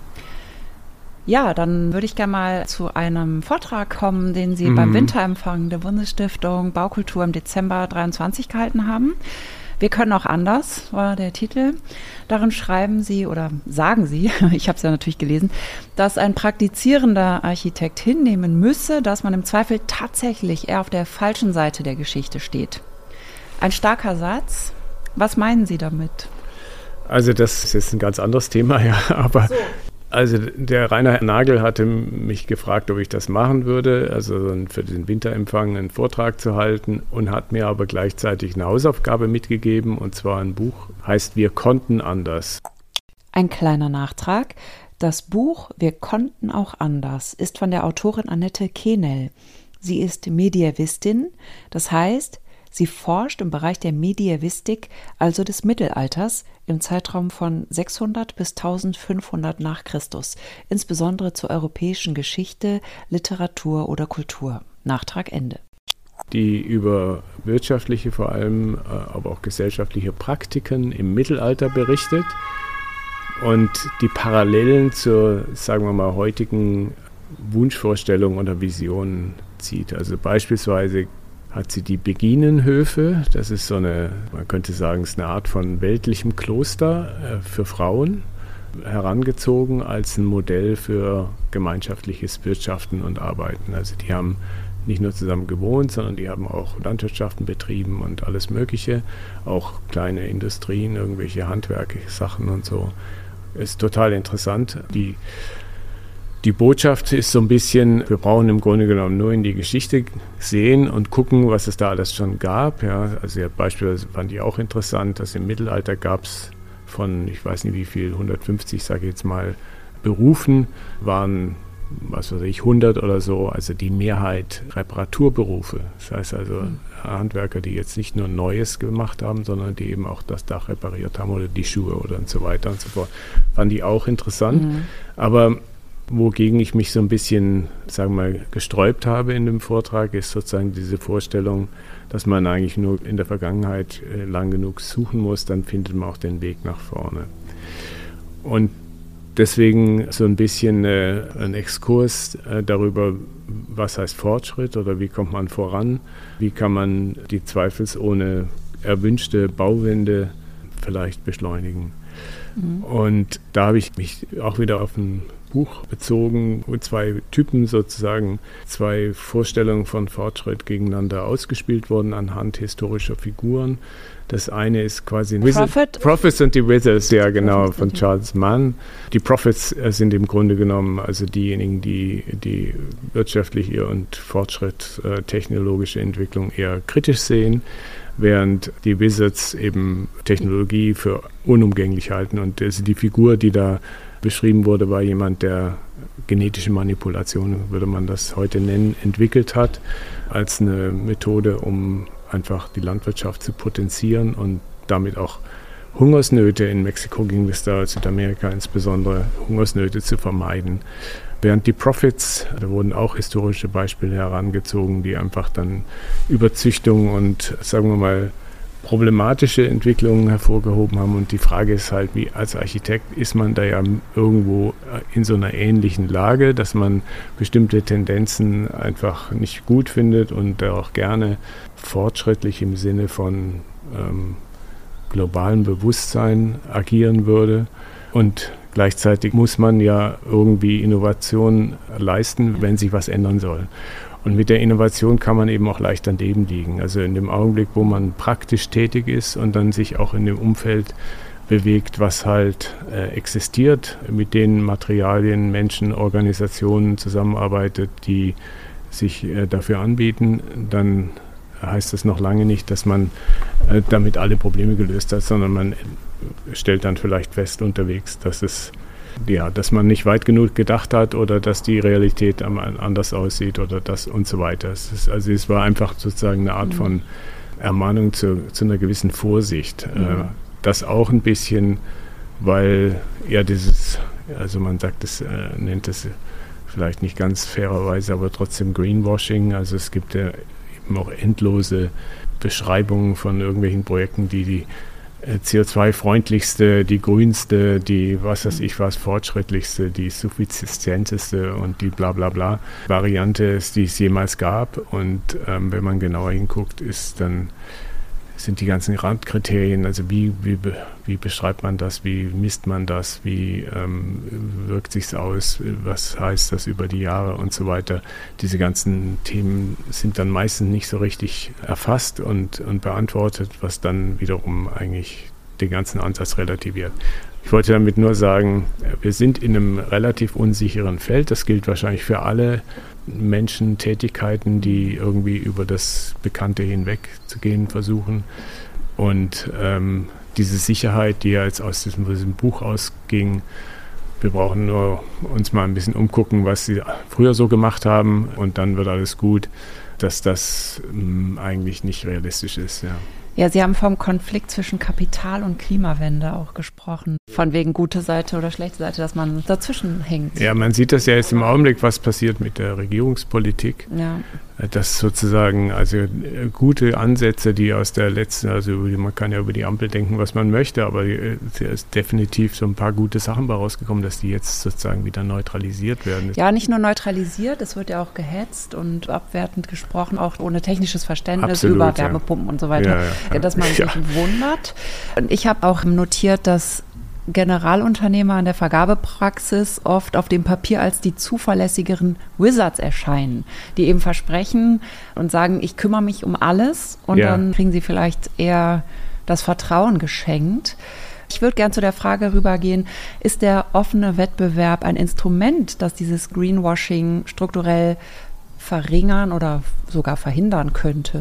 Ja, dann würde ich gerne mal zu einem Vortrag kommen, den Sie mhm. beim Winterempfang der Bundesstiftung Baukultur im Dezember dreiundzwanzig gehalten haben. Wir können auch anders, war der Titel. Darin schreiben Sie oder sagen Sie, ich habe es ja natürlich gelesen, dass ein praktizierender Architekt hinnehmen müsse, dass man im Zweifel tatsächlich eher auf der falschen Seite der Geschichte steht. Ein starker Satz. Was meinen Sie damit?
Also das ist jetzt ein ganz anderes Thema, ja, aber... So. Also der Rainer Nagel hatte mich gefragt, ob ich das machen würde, also für den Winterempfang einen Vortrag zu halten, und hat mir aber gleichzeitig eine Hausaufgabe mitgegeben, und zwar ein Buch, heißt Wir konnten anders.
Ein kleiner Nachtrag. Das Buch Wir konnten auch anders ist von der Autorin Annette Kehnel. Sie ist Medievistin, das heißt, sie forscht im Bereich der Medievistik, also des Mittelalters, im Zeitraum von sechshundert bis eintausendfünfhundert nach Christus, insbesondere zur europäischen Geschichte, Literatur oder Kultur. Nachtrag Ende.
Die über wirtschaftliche, vor allem, aber auch gesellschaftliche Praktiken im Mittelalter berichtet und die Parallelen zur, sagen wir mal, heutigen Wunschvorstellung oder Visionen zieht. Also beispielsweise hat sie die Beginenhöfe, das ist so eine, man könnte sagen, es ist eine Art von weltlichem Kloster äh, für Frauen, herangezogen als ein Modell für gemeinschaftliches Wirtschaften und Arbeiten. Also die haben nicht nur zusammen gewohnt, sondern die haben auch Landwirtschaften betrieben und alles Mögliche, auch kleine Industrien, irgendwelche handwerkliche Sachen und so. Ist total interessant. Die Die Botschaft ist so ein bisschen, wir brauchen im Grunde genommen nur in die Geschichte sehen und gucken, was es da alles schon gab. Ja, also ja, beispielsweise fand ich auch interessant, dass im Mittelalter gab es von, ich weiß nicht wie viel, hundertfünfzig, sage ich jetzt mal, Berufen, waren, was weiß ich, hundert oder so, also die Mehrheit Reparaturberufe. Das heißt also mhm. Handwerker, die jetzt nicht nur Neues gemacht haben, sondern die eben auch das Dach repariert haben oder die Schuhe oder und so weiter und so fort. Fand ich auch interessant. Mhm. Aber wogegen ich mich so ein bisschen, sagen wir mal, gesträubt habe in dem Vortrag, ist sozusagen diese Vorstellung, dass man eigentlich nur in der Vergangenheit äh, lang genug suchen muss, dann findet man auch den Weg nach vorne. Und deswegen so ein bisschen äh, ein Exkurs äh, darüber, was heißt Fortschritt oder wie kommt man voran, wie kann man die zweifelsohne erwünschte Bauwende vielleicht beschleunigen. Mhm. Und da habe ich mich auch wieder auf ein Buch bezogen, wo zwei Typen sozusagen, zwei Vorstellungen von Fortschritt gegeneinander ausgespielt wurden anhand historischer Figuren. Das eine ist quasi
Prophet.
Prophets und die Wizards, ja genau, von Charles Mann. Die Prophets sind im Grunde genommen also diejenigen, die die wirtschaftliche und Fortschritt, äh, technologische Entwicklung eher kritisch sehen, während die Wizards eben Technologie für unumgänglich halten. Und also die Figur, die da beschrieben wurde, war jemand, der genetische Manipulation, würde man das heute nennen, entwickelt hat, als eine Methode, um einfach die Landwirtschaft zu potenzieren und damit auch Hungersnöte, in Mexiko ging es da, Südamerika insbesondere, Hungersnöte zu vermeiden. Während die Prophets, da wurden auch historische Beispiele herangezogen, die einfach dann Überzüchtung und, sagen wir mal, problematische Entwicklungen hervorgehoben haben. Und die Frage ist halt, wie als Architekt ist man da ja irgendwo in so einer ähnlichen Lage, dass man bestimmte Tendenzen einfach nicht gut findet und auch gerne fortschrittlich im Sinne von ähm, globalem Bewusstsein agieren würde. Und gleichzeitig muss man ja irgendwie Innovation leisten, wenn sich was ändern soll. Und mit der Innovation kann man eben auch leicht daneben liegen. Also in dem Augenblick, wo man praktisch tätig ist und dann sich auch in dem Umfeld bewegt, was halt äh, existiert, mit den Materialien, Menschen, Organisationen zusammenarbeitet, die sich äh, dafür anbieten, dann heißt das noch lange nicht, dass man äh, damit alle Probleme gelöst hat, sondern man stellt dann vielleicht fest unterwegs, dass es ja, dass man nicht weit genug gedacht hat oder dass die Realität anders aussieht oder das und so weiter. Es ist, also es war einfach sozusagen eine Art von Ermahnung zu, zu einer gewissen Vorsicht. Mhm. Äh, das auch ein bisschen, weil ja dieses, also man sagt es, äh, nennt es vielleicht nicht ganz fairerweise, aber trotzdem Greenwashing. Also es gibt ja eben auch endlose Beschreibungen von irgendwelchen Projekten, die die C O zwei freundlichste, die grünste, die was weiß ich was, fortschrittlichste, die suffizienteste und die bla bla bla Variante ist, die es jemals gab. Und ähm, wenn man genauer hinguckt, ist dann sind die ganzen Randkriterien, also wie, wie, wie beschreibt man das, wie misst man das, wie ähm, wirkt sich's aus, was heißt das über die Jahre und so weiter. Diese ganzen Themen sind dann meistens nicht so richtig erfasst und, und beantwortet, was dann wiederum eigentlich den ganzen Ansatz relativiert. Ich wollte damit nur sagen, wir sind in einem relativ unsicheren Feld. Das gilt wahrscheinlich für alle Menschen, Tätigkeiten, die irgendwie über das Bekannte hinweg zu gehen versuchen. Und ähm, diese Sicherheit, die ja jetzt aus diesem, diesem Buch ausging, wir brauchen nur uns mal ein bisschen umgucken, was sie früher so gemacht haben und dann wird alles gut, dass das ähm, eigentlich nicht realistisch ist. Ja.
Ja, Sie haben vom Konflikt zwischen Kapital und Klimawende auch gesprochen. Von wegen gute Seite oder schlechte Seite, dass man dazwischen hängt.
Ja, man sieht das ja jetzt im Augenblick, was passiert mit der Regierungspolitik. Ja. Dass sozusagen also gute Ansätze, die aus der letzten, also man kann ja über die Ampel denken, was man möchte, aber es ist definitiv so ein paar gute Sachen bei rausgekommen, dass die jetzt sozusagen wieder neutralisiert werden.
Ja, nicht nur neutralisiert, es wird ja auch gehetzt und abwertend gesprochen, auch ohne technisches Verständnis. Absolut, über Wärmepumpen ja. und so weiter, ja, ja, ja. dass man sich ja. wundert. Und ich habe auch notiert, dass Generalunternehmer an der Vergabepraxis oft auf dem Papier als die zuverlässigeren Wizards erscheinen, die eben versprechen und sagen, ich kümmere mich um alles und ja. dann kriegen sie vielleicht eher das Vertrauen geschenkt. Ich würde gern zu der Frage rübergehen, ist der offene Wettbewerb ein Instrument, das dieses Greenwashing strukturell verringern oder sogar verhindern könnte?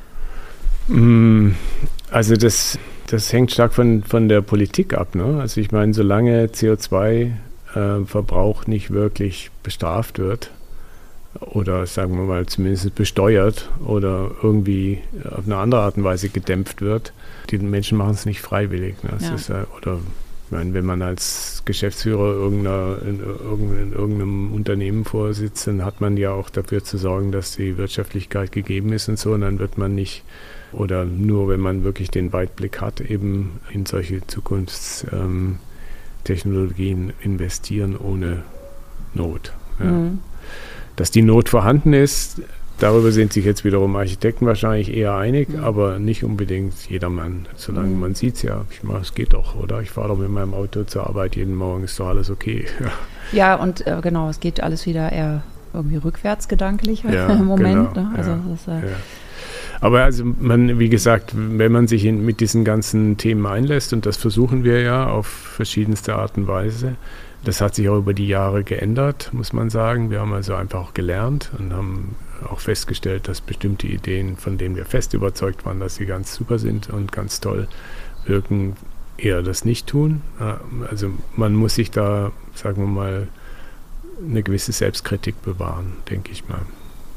Also das... Das hängt stark von, von der Politik ab. Ne? Also ich meine, solange C O zwei Verbrauch äh, nicht wirklich bestraft wird oder sagen wir mal zumindest besteuert oder irgendwie auf eine andere Art und Weise gedämpft wird, die Menschen machen es nicht freiwillig. Ne? Das ja. ist, äh, oder ich meine, wenn man als Geschäftsführer irgendeiner, in, in irgendeinem Unternehmen vorsitzt, dann hat man ja auch dafür zu sorgen, dass die Wirtschaftlichkeit gegeben ist und so, und dann wird man nicht oder nur, wenn man wirklich den Weitblick hat, eben in solche Zukunftstechnologien ähm, investieren ohne Not. Ja. Mhm. Dass die Not vorhanden ist, darüber sind sich jetzt wiederum Architekten wahrscheinlich eher einig, mhm. aber nicht unbedingt jedermann. Solange mhm. man sieht es ja, ich mache, es geht doch, oder? Ich fahre doch mit meinem Auto zur Arbeit jeden Morgen, ist doch alles okay. Ja,
ja und äh, genau, es geht alles wieder eher irgendwie rückwärts gedanklich ja, im Moment.
Genau,
ne? Also
ja,
das ist, äh,
ja. Aber also man, wie gesagt, wenn man sich in, mit diesen ganzen Themen einlässt, und das versuchen wir ja auf verschiedenste Art und Weise, das hat sich auch über die Jahre geändert, muss man sagen. Wir haben also einfach auch gelernt und haben auch festgestellt, dass bestimmte Ideen, von denen wir fest überzeugt waren, dass sie ganz super sind und ganz toll wirken, eher das nicht tun. Also man muss sich da, sagen wir mal, eine gewisse Selbstkritik bewahren, denke ich mal.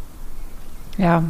Ja.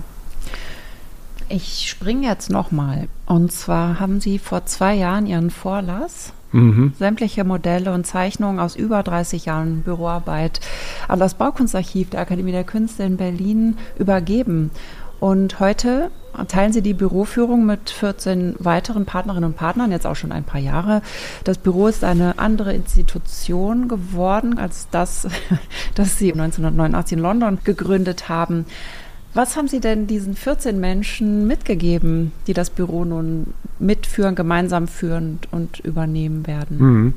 Ich springe jetzt nochmal. Und zwar haben Sie vor zwei Jahren Ihren Vorlass, mhm. sämtliche Modelle und Zeichnungen aus über dreißig Jahren Büroarbeit an das Baukunstarchiv der Akademie der Künste in Berlin übergeben. Und heute teilen Sie die Büroführung mit vierzehn weiteren Partnerinnen und Partnern, jetzt auch schon ein paar Jahre. Das Büro ist eine andere Institution geworden als das, das Sie neunzehnhundertneunundachtzig in London gegründet haben. Was haben Sie denn diesen vierzehn Menschen mitgegeben, die das Büro nun mitführen, gemeinsam führen und übernehmen werden?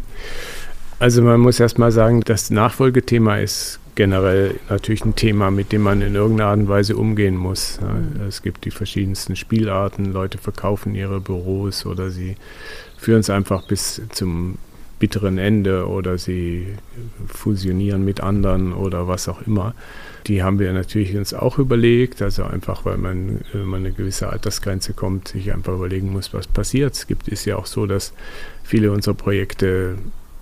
Also man muss erst mal sagen, das Nachfolgethema ist generell natürlich ein Thema, mit dem man in irgendeiner Art und Weise umgehen muss. Mhm. Es gibt die verschiedensten Spielarten, Leute verkaufen ihre Büros oder sie führen es einfach bis zum bitteren Ende oder sie fusionieren mit anderen oder was auch immer. Die haben wir natürlich uns auch überlegt, also einfach, weil man, wenn man eine gewisse Altersgrenze kommt, sich einfach überlegen muss, was passiert. Es gibt, ist ja auch so, dass viele unserer Projekte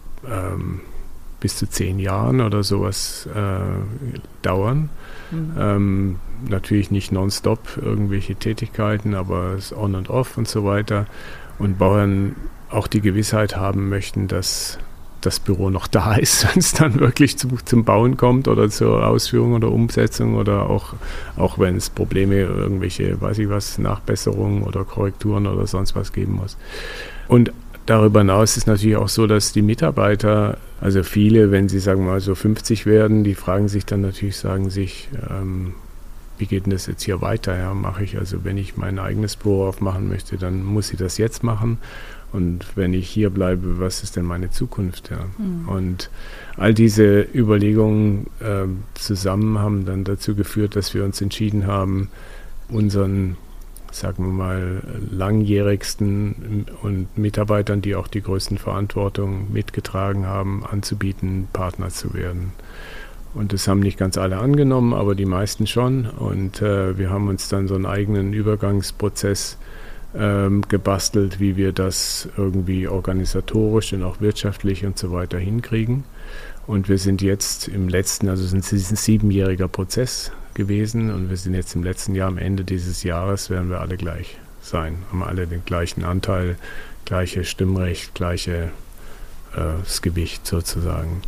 ähm, bis zu zehn Jahren oder sowas äh, dauern. Mhm. Ähm, natürlich nicht nonstop irgendwelche Tätigkeiten, aber es on and off und so weiter. Und Bauern auch die Gewissheit haben möchten, dass das Büro noch da ist, wenn es dann wirklich zum, zum Bauen kommt oder zur Ausführung oder Umsetzung oder auch, auch wenn es Probleme, irgendwelche, weiß ich was, Nachbesserungen oder Korrekturen oder sonst was geben muss. Und darüber hinaus ist natürlich auch so, dass die Mitarbeiter, also viele, wenn sie sagen wir mal so fünfzig werden, die fragen sich dann natürlich, sagen sich, ähm, wie geht denn das jetzt hier weiter? Ja, mache ich, also wenn ich mein eigenes Büro aufmachen möchte, dann muss ich das jetzt machen. Und wenn ich hier bleibe, was ist denn meine Zukunft? Ja? Mhm. Und all diese Überlegungen äh, zusammen haben dann dazu geführt, dass wir uns entschieden haben, unseren sagen wir mal, langjährigsten und Mitarbeitern, die auch die größten Verantwortung mitgetragen haben, anzubieten, Partner zu werden. Und das haben nicht ganz alle angenommen, aber die meisten schon. Und äh, wir haben uns dann so einen eigenen Übergangsprozess ähm, gebastelt, wie wir das irgendwie organisatorisch und auch wirtschaftlich und so weiter hinkriegen. Und wir sind jetzt im letzten, also es ist ein siebenjähriger Prozess gewesen und wir sind jetzt im letzten Jahr, am Ende dieses Jahres werden wir alle gleich sein, haben alle den gleichen Anteil, gleiche Stimmrecht, gleiche äh, das Gewicht sozusagen.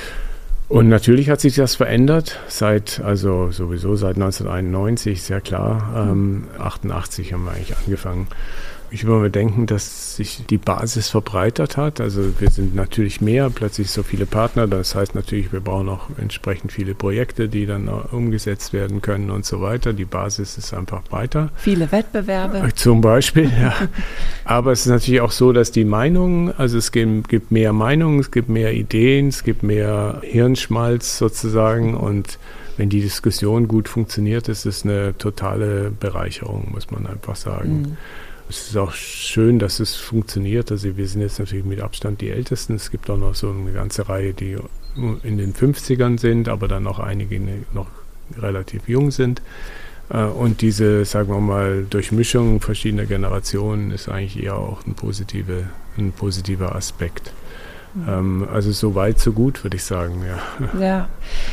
Und natürlich hat sich das verändert, seit, also sowieso seit neunzehnhunderteinundneunzig, sehr klar, ähm, achtundachtzig haben wir eigentlich angefangen. Ich würde mal denken, dass sich die Basis verbreitert hat. Also wir sind natürlich mehr, plötzlich so viele Partner. Das heißt natürlich, wir brauchen auch entsprechend viele Projekte, die dann umgesetzt werden können und so weiter. Die Basis ist einfach breiter.
Viele Wettbewerbe.
Zum Beispiel, ja. Aber es ist natürlich auch so, dass die Meinungen, also es gibt, gibt mehr Meinungen, es gibt mehr Ideen, es gibt mehr Hirnschmalz sozusagen. Und wenn die Diskussion gut funktioniert, ist es eine totale Bereicherung, muss man einfach sagen. Mhm. Es ist auch schön, dass es funktioniert. Also wir sind jetzt natürlich mit Abstand die Ältesten. Es gibt auch noch so eine ganze Reihe, die in den fünfzigern sind, aber dann noch einige, die noch relativ jung sind. Und diese, sagen wir mal, Durchmischung verschiedener Generationen ist eigentlich eher auch ein, positive, ein positiver Aspekt. Mhm. Also so weit, so gut, würde ich sagen. Ja.
Ja.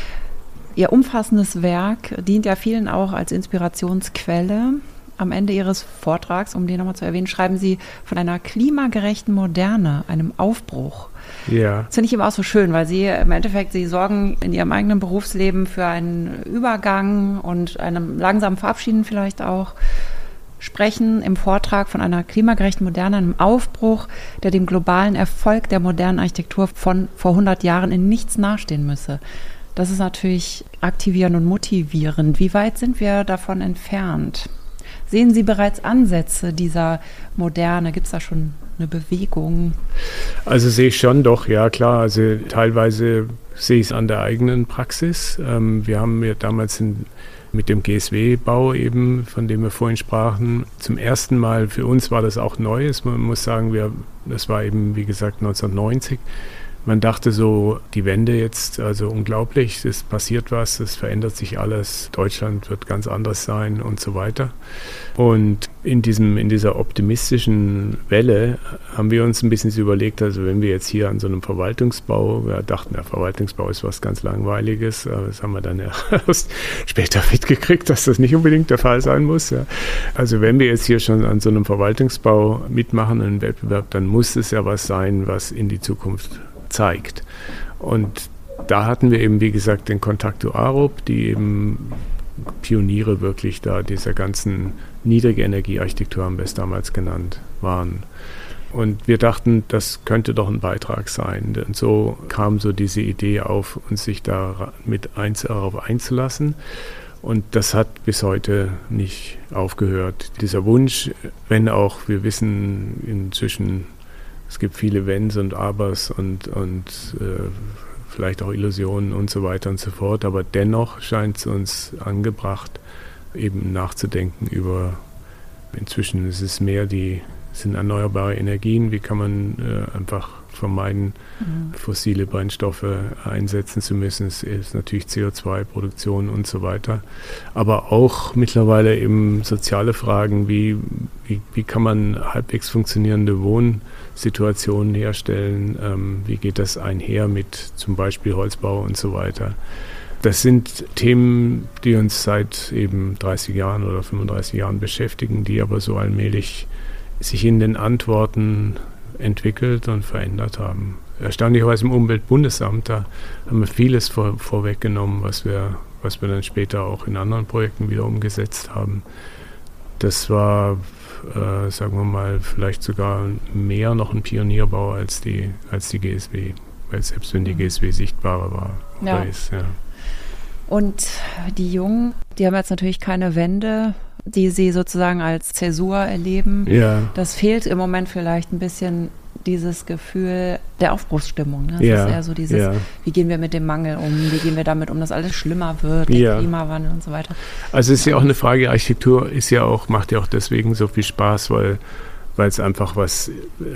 Ihr umfassendes Werk dient ja vielen auch als Inspirationsquelle. Am Ende Ihres Vortrags, um den nochmal zu erwähnen, schreiben Sie von einer klimagerechten Moderne, einem Aufbruch.
Ja.
Das finde ich immer auch so schön, weil Sie im Endeffekt, Sie sorgen in Ihrem eigenen Berufsleben für einen Übergang und einem langsamen Verabschieden vielleicht auch, sprechen im Vortrag von einer klimagerechten Moderne, einem Aufbruch, der dem globalen Erfolg der modernen Architektur von vor hundert Jahren in nichts nachstehen müsse. Das ist natürlich aktivierend und motivierend. Wie weit sind wir davon entfernt? Sehen Sie bereits Ansätze dieser Moderne? Gibt es da schon eine Bewegung?
Also sehe ich schon doch, ja klar. Also teilweise sehe ich es an der eigenen Praxis. Ähm, wir haben ja damals in, mit dem G S W-Bau eben, von dem wir vorhin sprachen, zum ersten Mal, für uns war das auch Neues. Man muss sagen, wir, das war eben, wie gesagt, neunzehnhundertneunzig. Man dachte so, die Wende jetzt, also unglaublich, es passiert was, es verändert sich alles, Deutschland wird ganz anders sein und so weiter. Und in diesem, in dieser optimistischen Welle haben wir uns ein bisschen überlegt, also wenn wir jetzt hier an so einem Verwaltungsbau, wir dachten, der Verwaltungsbau ist was ganz Langweiliges, aber das haben wir dann erst später mitgekriegt, dass das nicht unbedingt der Fall sein muss. Ja. Also wenn wir jetzt hier schon an so einem Verwaltungsbau mitmachen, einen Wettbewerb, dann muss es ja was sein, was in die Zukunft zeigt. Und da hatten wir eben, wie gesagt, den Kontakt zu Arup, die eben Pioniere wirklich da dieser ganzen Niedrigenergiearchitektur, haben wir es damals genannt, waren. Und wir dachten, das könnte doch ein Beitrag sein. Und so kam so diese Idee auf, uns sich da mit eins darauf einzulassen. Und das hat bis heute nicht aufgehört. Dieser Wunsch, wenn auch, wir wissen inzwischen, es gibt viele Wenns und Abers und, und äh, vielleicht auch Illusionen und so weiter und so fort. Aber dennoch scheint es uns angebracht, eben nachzudenken über, inzwischen ist es mehr die, sind erneuerbare Energien, wie kann man äh, einfach vermeiden, mhm. fossile Brennstoffe einsetzen zu müssen. Es ist natürlich C O zwei Produktion und so weiter. Aber auch mittlerweile eben soziale Fragen, wie, wie, wie kann man halbwegs funktionierende Wohnsituationen herstellen, ähm, wie geht das einher mit zum Beispiel Holzbau und so weiter. Das sind Themen, die uns seit eben dreißig Jahren oder fünfunddreißig Jahren beschäftigen, die aber so allmählich sich in den Antworten entwickelt und verändert haben. Erstaunlicherweise im Umweltbundesamt, da haben wir vieles vor, vorweggenommen, was wir, was wir dann später auch in anderen Projekten wieder umgesetzt haben. Das war, äh, sagen wir mal, vielleicht sogar mehr noch ein Pionierbau als die, als die G S W, weil selbst wenn die G S W sichtbarer war,
ja.
Ist, ja.
Und die Jungen, die haben jetzt natürlich keine Wende, die sie sozusagen als Zäsur erleben.
Ja.
Das fehlt im Moment vielleicht ein bisschen dieses Gefühl der Aufbruchsstimmung. Ne? Es
ja,
ist eher so dieses,
ja.
wie gehen wir mit dem Mangel um, wie gehen wir damit um, dass alles schlimmer wird, der
ja.
Klimawandel und so weiter.
Also es ist ja auch eine Frage, Architektur ist ja auch, macht ja auch deswegen so viel Spaß, weil weil es einfach was, äh,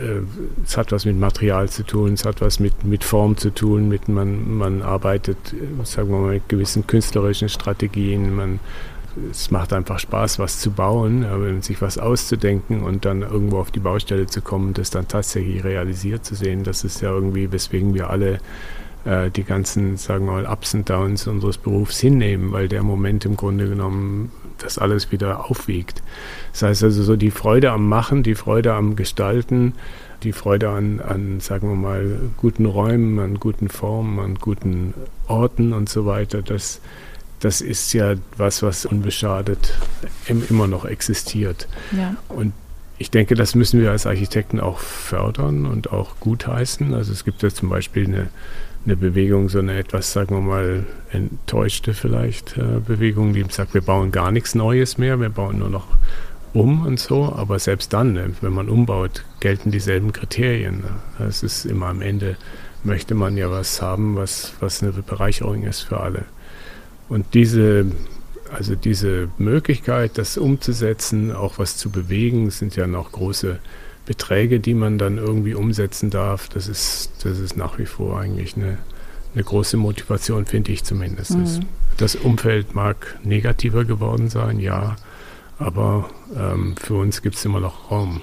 es hat was mit Material zu tun, es hat was mit, mit Form zu tun, mit man, man arbeitet, sagen wir mal, mit gewissen künstlerischen Strategien, man, es macht einfach Spaß, was zu bauen, aber sich was auszudenken und dann irgendwo auf die Baustelle zu kommen, das dann tatsächlich realisiert zu sehen, das ist ja irgendwie, weswegen wir alle äh, die ganzen, sagen wir mal, Ups und Downs unseres Berufs hinnehmen, weil der Moment im Grunde genommen das alles wieder aufwiegt. Das heißt also so die Freude am Machen, die Freude am Gestalten, die Freude an, an, sagen wir mal, guten Räumen, an guten Formen, an guten Orten und so weiter, das, das ist ja was, was unbeschadet im, immer noch existiert. Ja. Und ich denke, das müssen wir als Architekten auch fördern und auch gutheißen. Also es gibt ja zum Beispiel eine eine Bewegung, so eine etwas, sagen wir mal, enttäuschte vielleicht äh, Bewegung, die sagt, wir bauen gar nichts Neues mehr, wir bauen nur noch um und so, aber selbst dann, ne, wenn man umbaut, gelten dieselben Kriterien. Ne? Es ist immer am Ende, möchte man ja was haben, was, was eine Bereicherung ist für alle. Und diese, also diese Möglichkeit, das umzusetzen, auch was zu bewegen, sind ja noch große Beträge, die man dann irgendwie umsetzen darf, das ist, das ist nach wie vor eigentlich eine, eine große Motivation, finde ich zumindest. Mhm. Das Umfeld mag negativer geworden sein, ja, aber ähm, für uns gibt es immer noch Raum.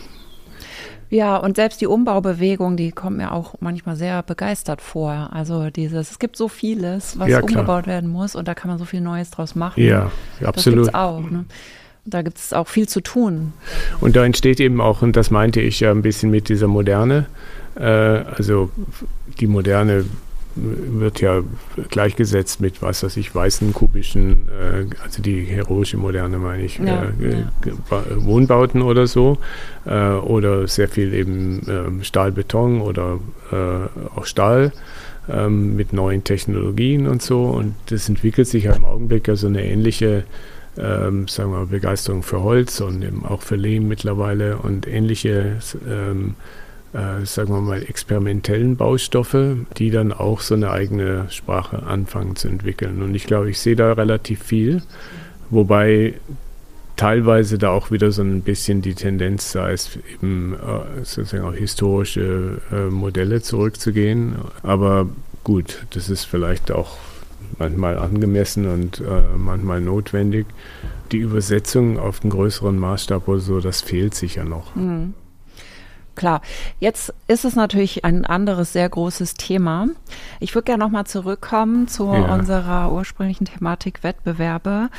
Ja, und selbst die Umbaubewegung, die kommt mir auch manchmal sehr begeistert vor. Also dieses, es gibt so vieles, was ja, umgebaut werden muss und da kann man so viel Neues draus machen.
Ja, absolut. Das gibt's
auch, ne? Da gibt es auch viel zu tun.
Und da entsteht eben auch, und das meinte ich ja ein bisschen mit dieser Moderne, äh, also die Moderne wird ja gleichgesetzt mit, was weiß ich, weißen, kubischen, äh, also die heroische Moderne meine ich, ja, äh, ja. Wohnbauten oder so, äh, oder sehr viel eben äh, Stahlbeton oder äh, auch Stahl äh, mit neuen Technologien und so. Und das entwickelt sich ja im Augenblick ja so eine ähnliche Ähm, sagen wir mal, Begeisterung für Holz und eben auch für Lehm mittlerweile und ähnliche, ähm, äh, sagen wir mal, experimentellen Baustoffe, die dann auch so eine eigene Sprache anfangen zu entwickeln. Und ich glaube, ich sehe da relativ viel, wobei teilweise da auch wieder so ein bisschen die Tendenz da ist, eben äh, sozusagen auch historische äh, Modelle zurückzugehen. Aber gut, das ist vielleicht auch manchmal angemessen und äh, manchmal notwendig. Die Übersetzung auf einen größeren Maßstab oder so, das fehlt sicher noch.
Mhm. Klar, jetzt ist es natürlich ein anderes, sehr großes Thema. Ich würde gerne nochmal zurückkommen zu ja. unserer ursprünglichen Thematik Wettbewerbe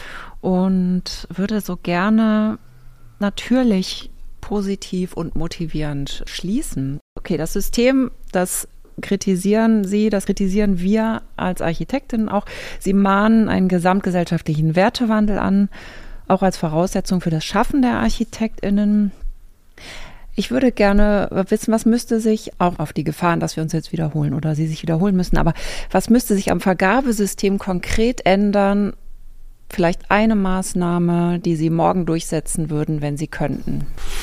und würde so gerne natürlich positiv und motivierend schließen. Okay, das System, das kritisieren Sie, das kritisieren wir als Architektinnen auch. Sie mahnen einen gesamtgesellschaftlichen Wertewandel an, auch als Voraussetzung für das Schaffen der ArchitektInnen. Ich würde gerne wissen, was müsste sich, auch auf die Gefahren, dass wir uns jetzt wiederholen oder Sie sich wiederholen müssen, aber was müsste sich am Vergabesystem konkret ändern? Vielleicht eine Maßnahme, die Sie morgen durchsetzen würden, wenn Sie könnten.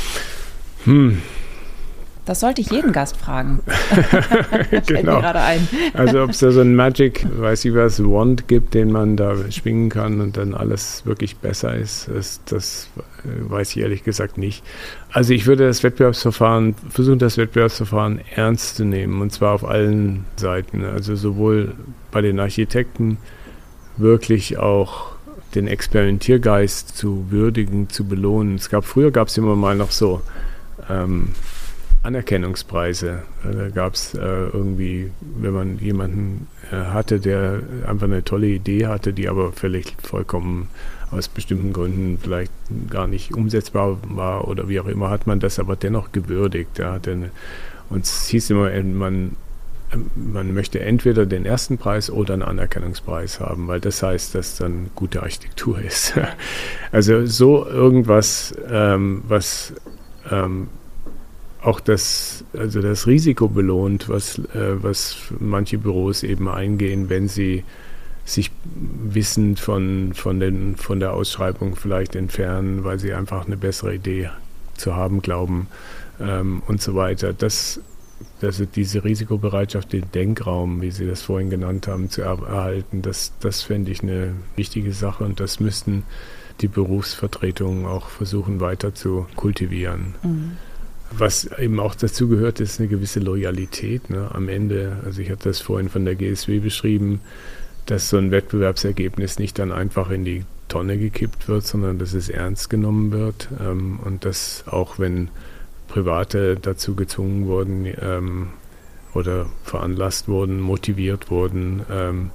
Hm.
Das sollte ich jeden Gast fragen.
Genau.
Gerade ein.
Also ob es da so ein Magic, weiß ich was, Wand gibt, den man da schwingen kann und dann alles wirklich besser ist, das, das weiß ich ehrlich gesagt nicht. Also ich würde das Wettbewerbsverfahren, versuchen das Wettbewerbsverfahren ernst zu nehmen und zwar auf allen Seiten. Also sowohl bei den Architekten wirklich auch den Experimentiergeist zu würdigen, zu belohnen. Es gab, früher gab es immer mal noch so ähm, Anerkennungspreise. Da gab es äh, irgendwie, wenn man jemanden äh, hatte, der einfach eine tolle Idee hatte, die aber völlig vollkommen aus bestimmten Gründen vielleicht gar nicht umsetzbar war oder wie auch immer, hat man das aber dennoch gewürdigt. Da hatte eine, und es hieß immer, man, man möchte entweder den ersten Preis oder einen Anerkennungspreis haben, weil das heißt, dass dann gute Architektur ist. Also so irgendwas, ähm, was ähm, auch das, also das Risiko belohnt, was, äh, was manche Büros eben eingehen, wenn sie sich wissend von, von, den, von der Ausschreibung vielleicht entfernen, weil sie einfach eine bessere Idee zu haben glauben ähm, und so weiter. Das also diese Risikobereitschaft, den Denkraum, wie Sie das vorhin genannt haben, zu erhalten, das, das fände ich eine wichtige Sache und das müssten die Berufsvertretungen auch versuchen weiter zu kultivieren. Mhm. Was eben auch dazu gehört, ist eine gewisse Loyalität, ne? Am Ende, also ich hatte das vorhin von der G S W beschrieben, dass so ein Wettbewerbsergebnis nicht dann einfach in die Tonne gekippt wird, sondern dass es ernst genommen wird ähm, und dass auch wenn Private dazu gezwungen wurden ähm, oder veranlasst wurden, motiviert wurden, ähm,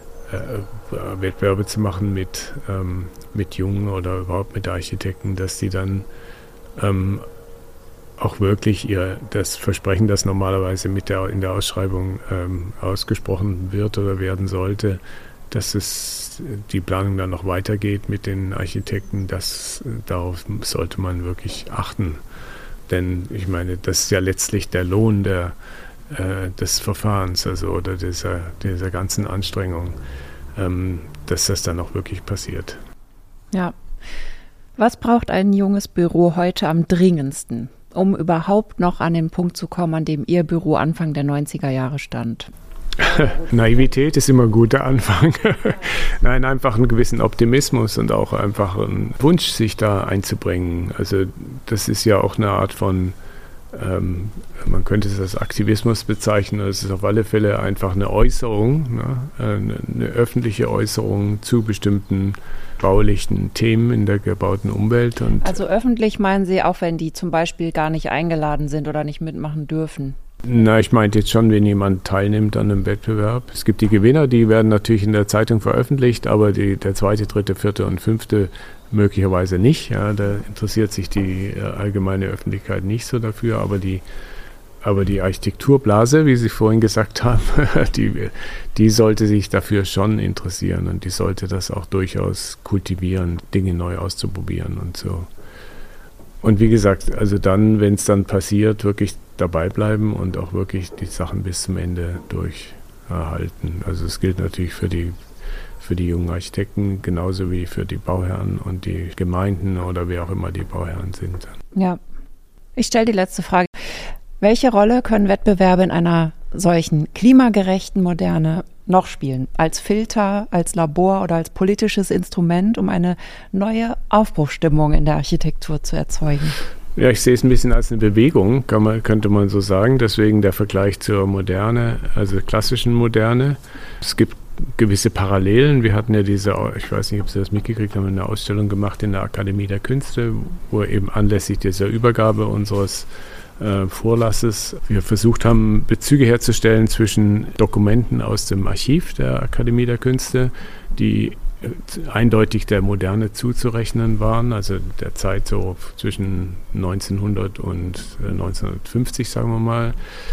äh, Wettbewerbe zu machen mit, ähm, mit Jungen oder überhaupt mit Architekten, dass die dann ähm, auch wirklich ihr das Versprechen, das normalerweise mit der, in der Ausschreibung ähm, ausgesprochen wird oder werden sollte, dass es die Planung dann noch weitergeht mit den Architekten, das, darauf sollte man wirklich achten. Denn ich meine, das ist ja letztlich der Lohn der, äh, des Verfahrens, also oder dieser, dieser ganzen Anstrengung, ähm, dass das dann auch wirklich passiert.
Ja. Was braucht ein junges Büro heute am dringendsten, um überhaupt noch an den Punkt zu kommen, an dem Ihr Büro Anfang der neunziger Jahre stand?
Naivität ist immer ein guter Anfang. Nein, einfach einen gewissen Optimismus und auch einfach einen Wunsch, sich da einzubringen. Also das ist ja auch eine Art von, ähm, man könnte es als Aktivismus bezeichnen, es ist auf alle Fälle einfach eine Äußerung, ne? eine, eine öffentliche Äußerung zu bestimmten baulichen Themen in der gebauten Umwelt. Und
also öffentlich meinen Sie auch, wenn die zum Beispiel gar nicht eingeladen sind oder nicht mitmachen dürfen?
Na, ich meinte jetzt schon, wenn jemand teilnimmt an einem Wettbewerb. Es gibt die Gewinner, die werden natürlich in der Zeitung veröffentlicht, aber die, der zweite, dritte, vierte und fünfte möglicherweise nicht. Ja, da interessiert sich die allgemeine Öffentlichkeit nicht so dafür, aber die, aber die Architekturblase, wie Sie vorhin gesagt haben, die, die sollte sich dafür schon interessieren und die sollte das auch durchaus kultivieren, Dinge neu auszuprobieren und so. Und wie gesagt, also dann, wenn es dann passiert, wirklich dabei bleiben und auch wirklich die Sachen bis zum Ende durchhalten. Also es gilt natürlich für die, für die jungen Architekten genauso wie für die Bauherren und die Gemeinden oder wer auch immer die Bauherren sind.
Ja, ich stelle die letzte Frage. Welche Rolle können Wettbewerbe in einer solchen klimagerechten Moderne noch spielen? Als Filter, als Labor oder als politisches Instrument, um eine neue Aufbruchsstimmung in der Architektur zu erzeugen?
Ja, ich sehe es ein bisschen als eine Bewegung, kann man, könnte man so sagen. Deswegen der Vergleich zur Moderne, also klassischen Moderne. Es gibt gewisse Parallelen. Wir hatten ja diese, ich weiß nicht, ob Sie das mitgekriegt haben, eine Ausstellung gemacht in der Akademie der Künste, wo eben anlässlich dieser Übergabe unseres äh, Vorlasses wir versucht haben, Bezüge herzustellen zwischen Dokumenten aus dem Archiv der Akademie der Künste, die eindeutig der Moderne zuzurechnen waren, also der Zeit so zwischen neunzehnhundert und neunzehnhundertfünfzig, sagen wir mal.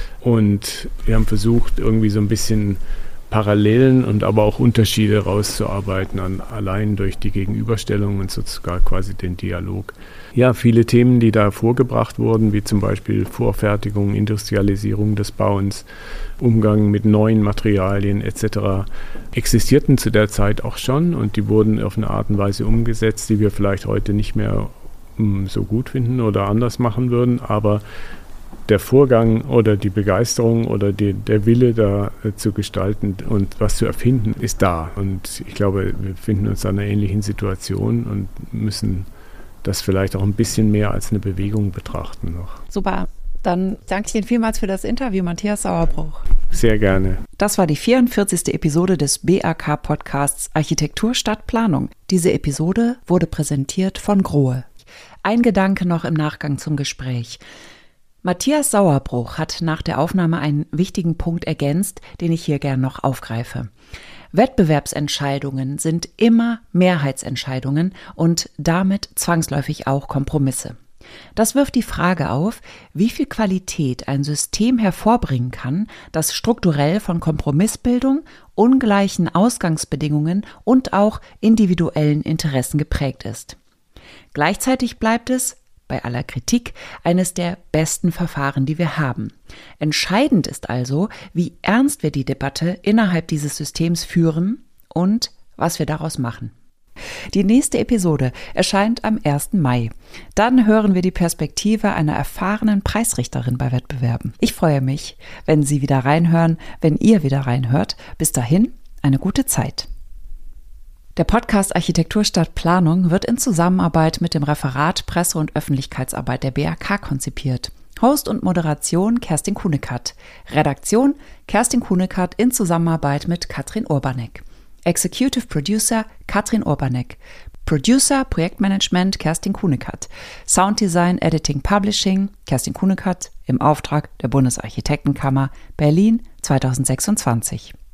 Und wir haben versucht, irgendwie so ein bisschen Parallelen und aber auch Unterschiede rauszuarbeiten, an, allein durch die Gegenüberstellung und sogar quasi den Dialog. Ja, viele Themen, die da vorgebracht wurden, wie zum Beispiel Vorfertigung, Industrialisierung des Bauens, Umgang mit neuen Materialien et cetera, existierten zu der Zeit auch schon und die wurden auf eine Art und Weise umgesetzt, die wir vielleicht heute nicht mehr um, so gut finden oder anders machen würden, aber der Vorgang oder die Begeisterung oder die, der Wille da äh, zu gestalten und was zu erfinden, ist da. Und ich glaube, wir befinden uns in einer ähnlichen Situation und müssen das vielleicht auch ein bisschen mehr als eine Bewegung betrachten noch.
Super. Dann danke ich Ihnen vielmals für das Interview, Matthias Sauerbruch.
Sehr gerne.
Das war die vierundvierzigste Episode des B A K-Podcasts Architektur statt Planung. Diese Episode wurde präsentiert von Grohe. Ein Gedanke noch im Nachgang zum Gespräch. Matthias Sauerbruch hat nach der Aufnahme einen wichtigen Punkt ergänzt, den ich hier gern noch aufgreife. Wettbewerbsentscheidungen sind immer Mehrheitsentscheidungen und damit zwangsläufig auch Kompromisse. Das wirft die Frage auf, wie viel Qualität ein System hervorbringen kann, das strukturell von Kompromissbildung, ungleichen Ausgangsbedingungen und auch individuellen Interessen geprägt ist. Gleichzeitig bleibt es, bei aller Kritik, eines der besten Verfahren, die wir haben. Entscheidend ist also, wie ernst wir die Debatte innerhalb dieses Systems führen und was wir daraus machen. Die nächste Episode erscheint am ersten Mai. Dann hören wir die Perspektive einer erfahrenen Preisrichterin bei Wettbewerben. Ich freue mich, wenn Sie wieder reinhören, wenn ihr wieder reinhört. Bis dahin, eine gute Zeit. Der Podcast Architektur statt Planung wird in Zusammenarbeit mit dem Referat Presse- und Öffentlichkeitsarbeit der B A K konzipiert. Host und Moderation Kerstin Kuhnekatz. Redaktion Kerstin Kuhnekatz in Zusammenarbeit mit Katrin Urbanek. Executive Producer Katrin Urbanek. Producer Projektmanagement Kerstin Kuhnekatz. Sounddesign Editing Publishing Kerstin Kuhnekatz im Auftrag der Bundesarchitektenkammer Berlin zweitausendsechsundzwanzig.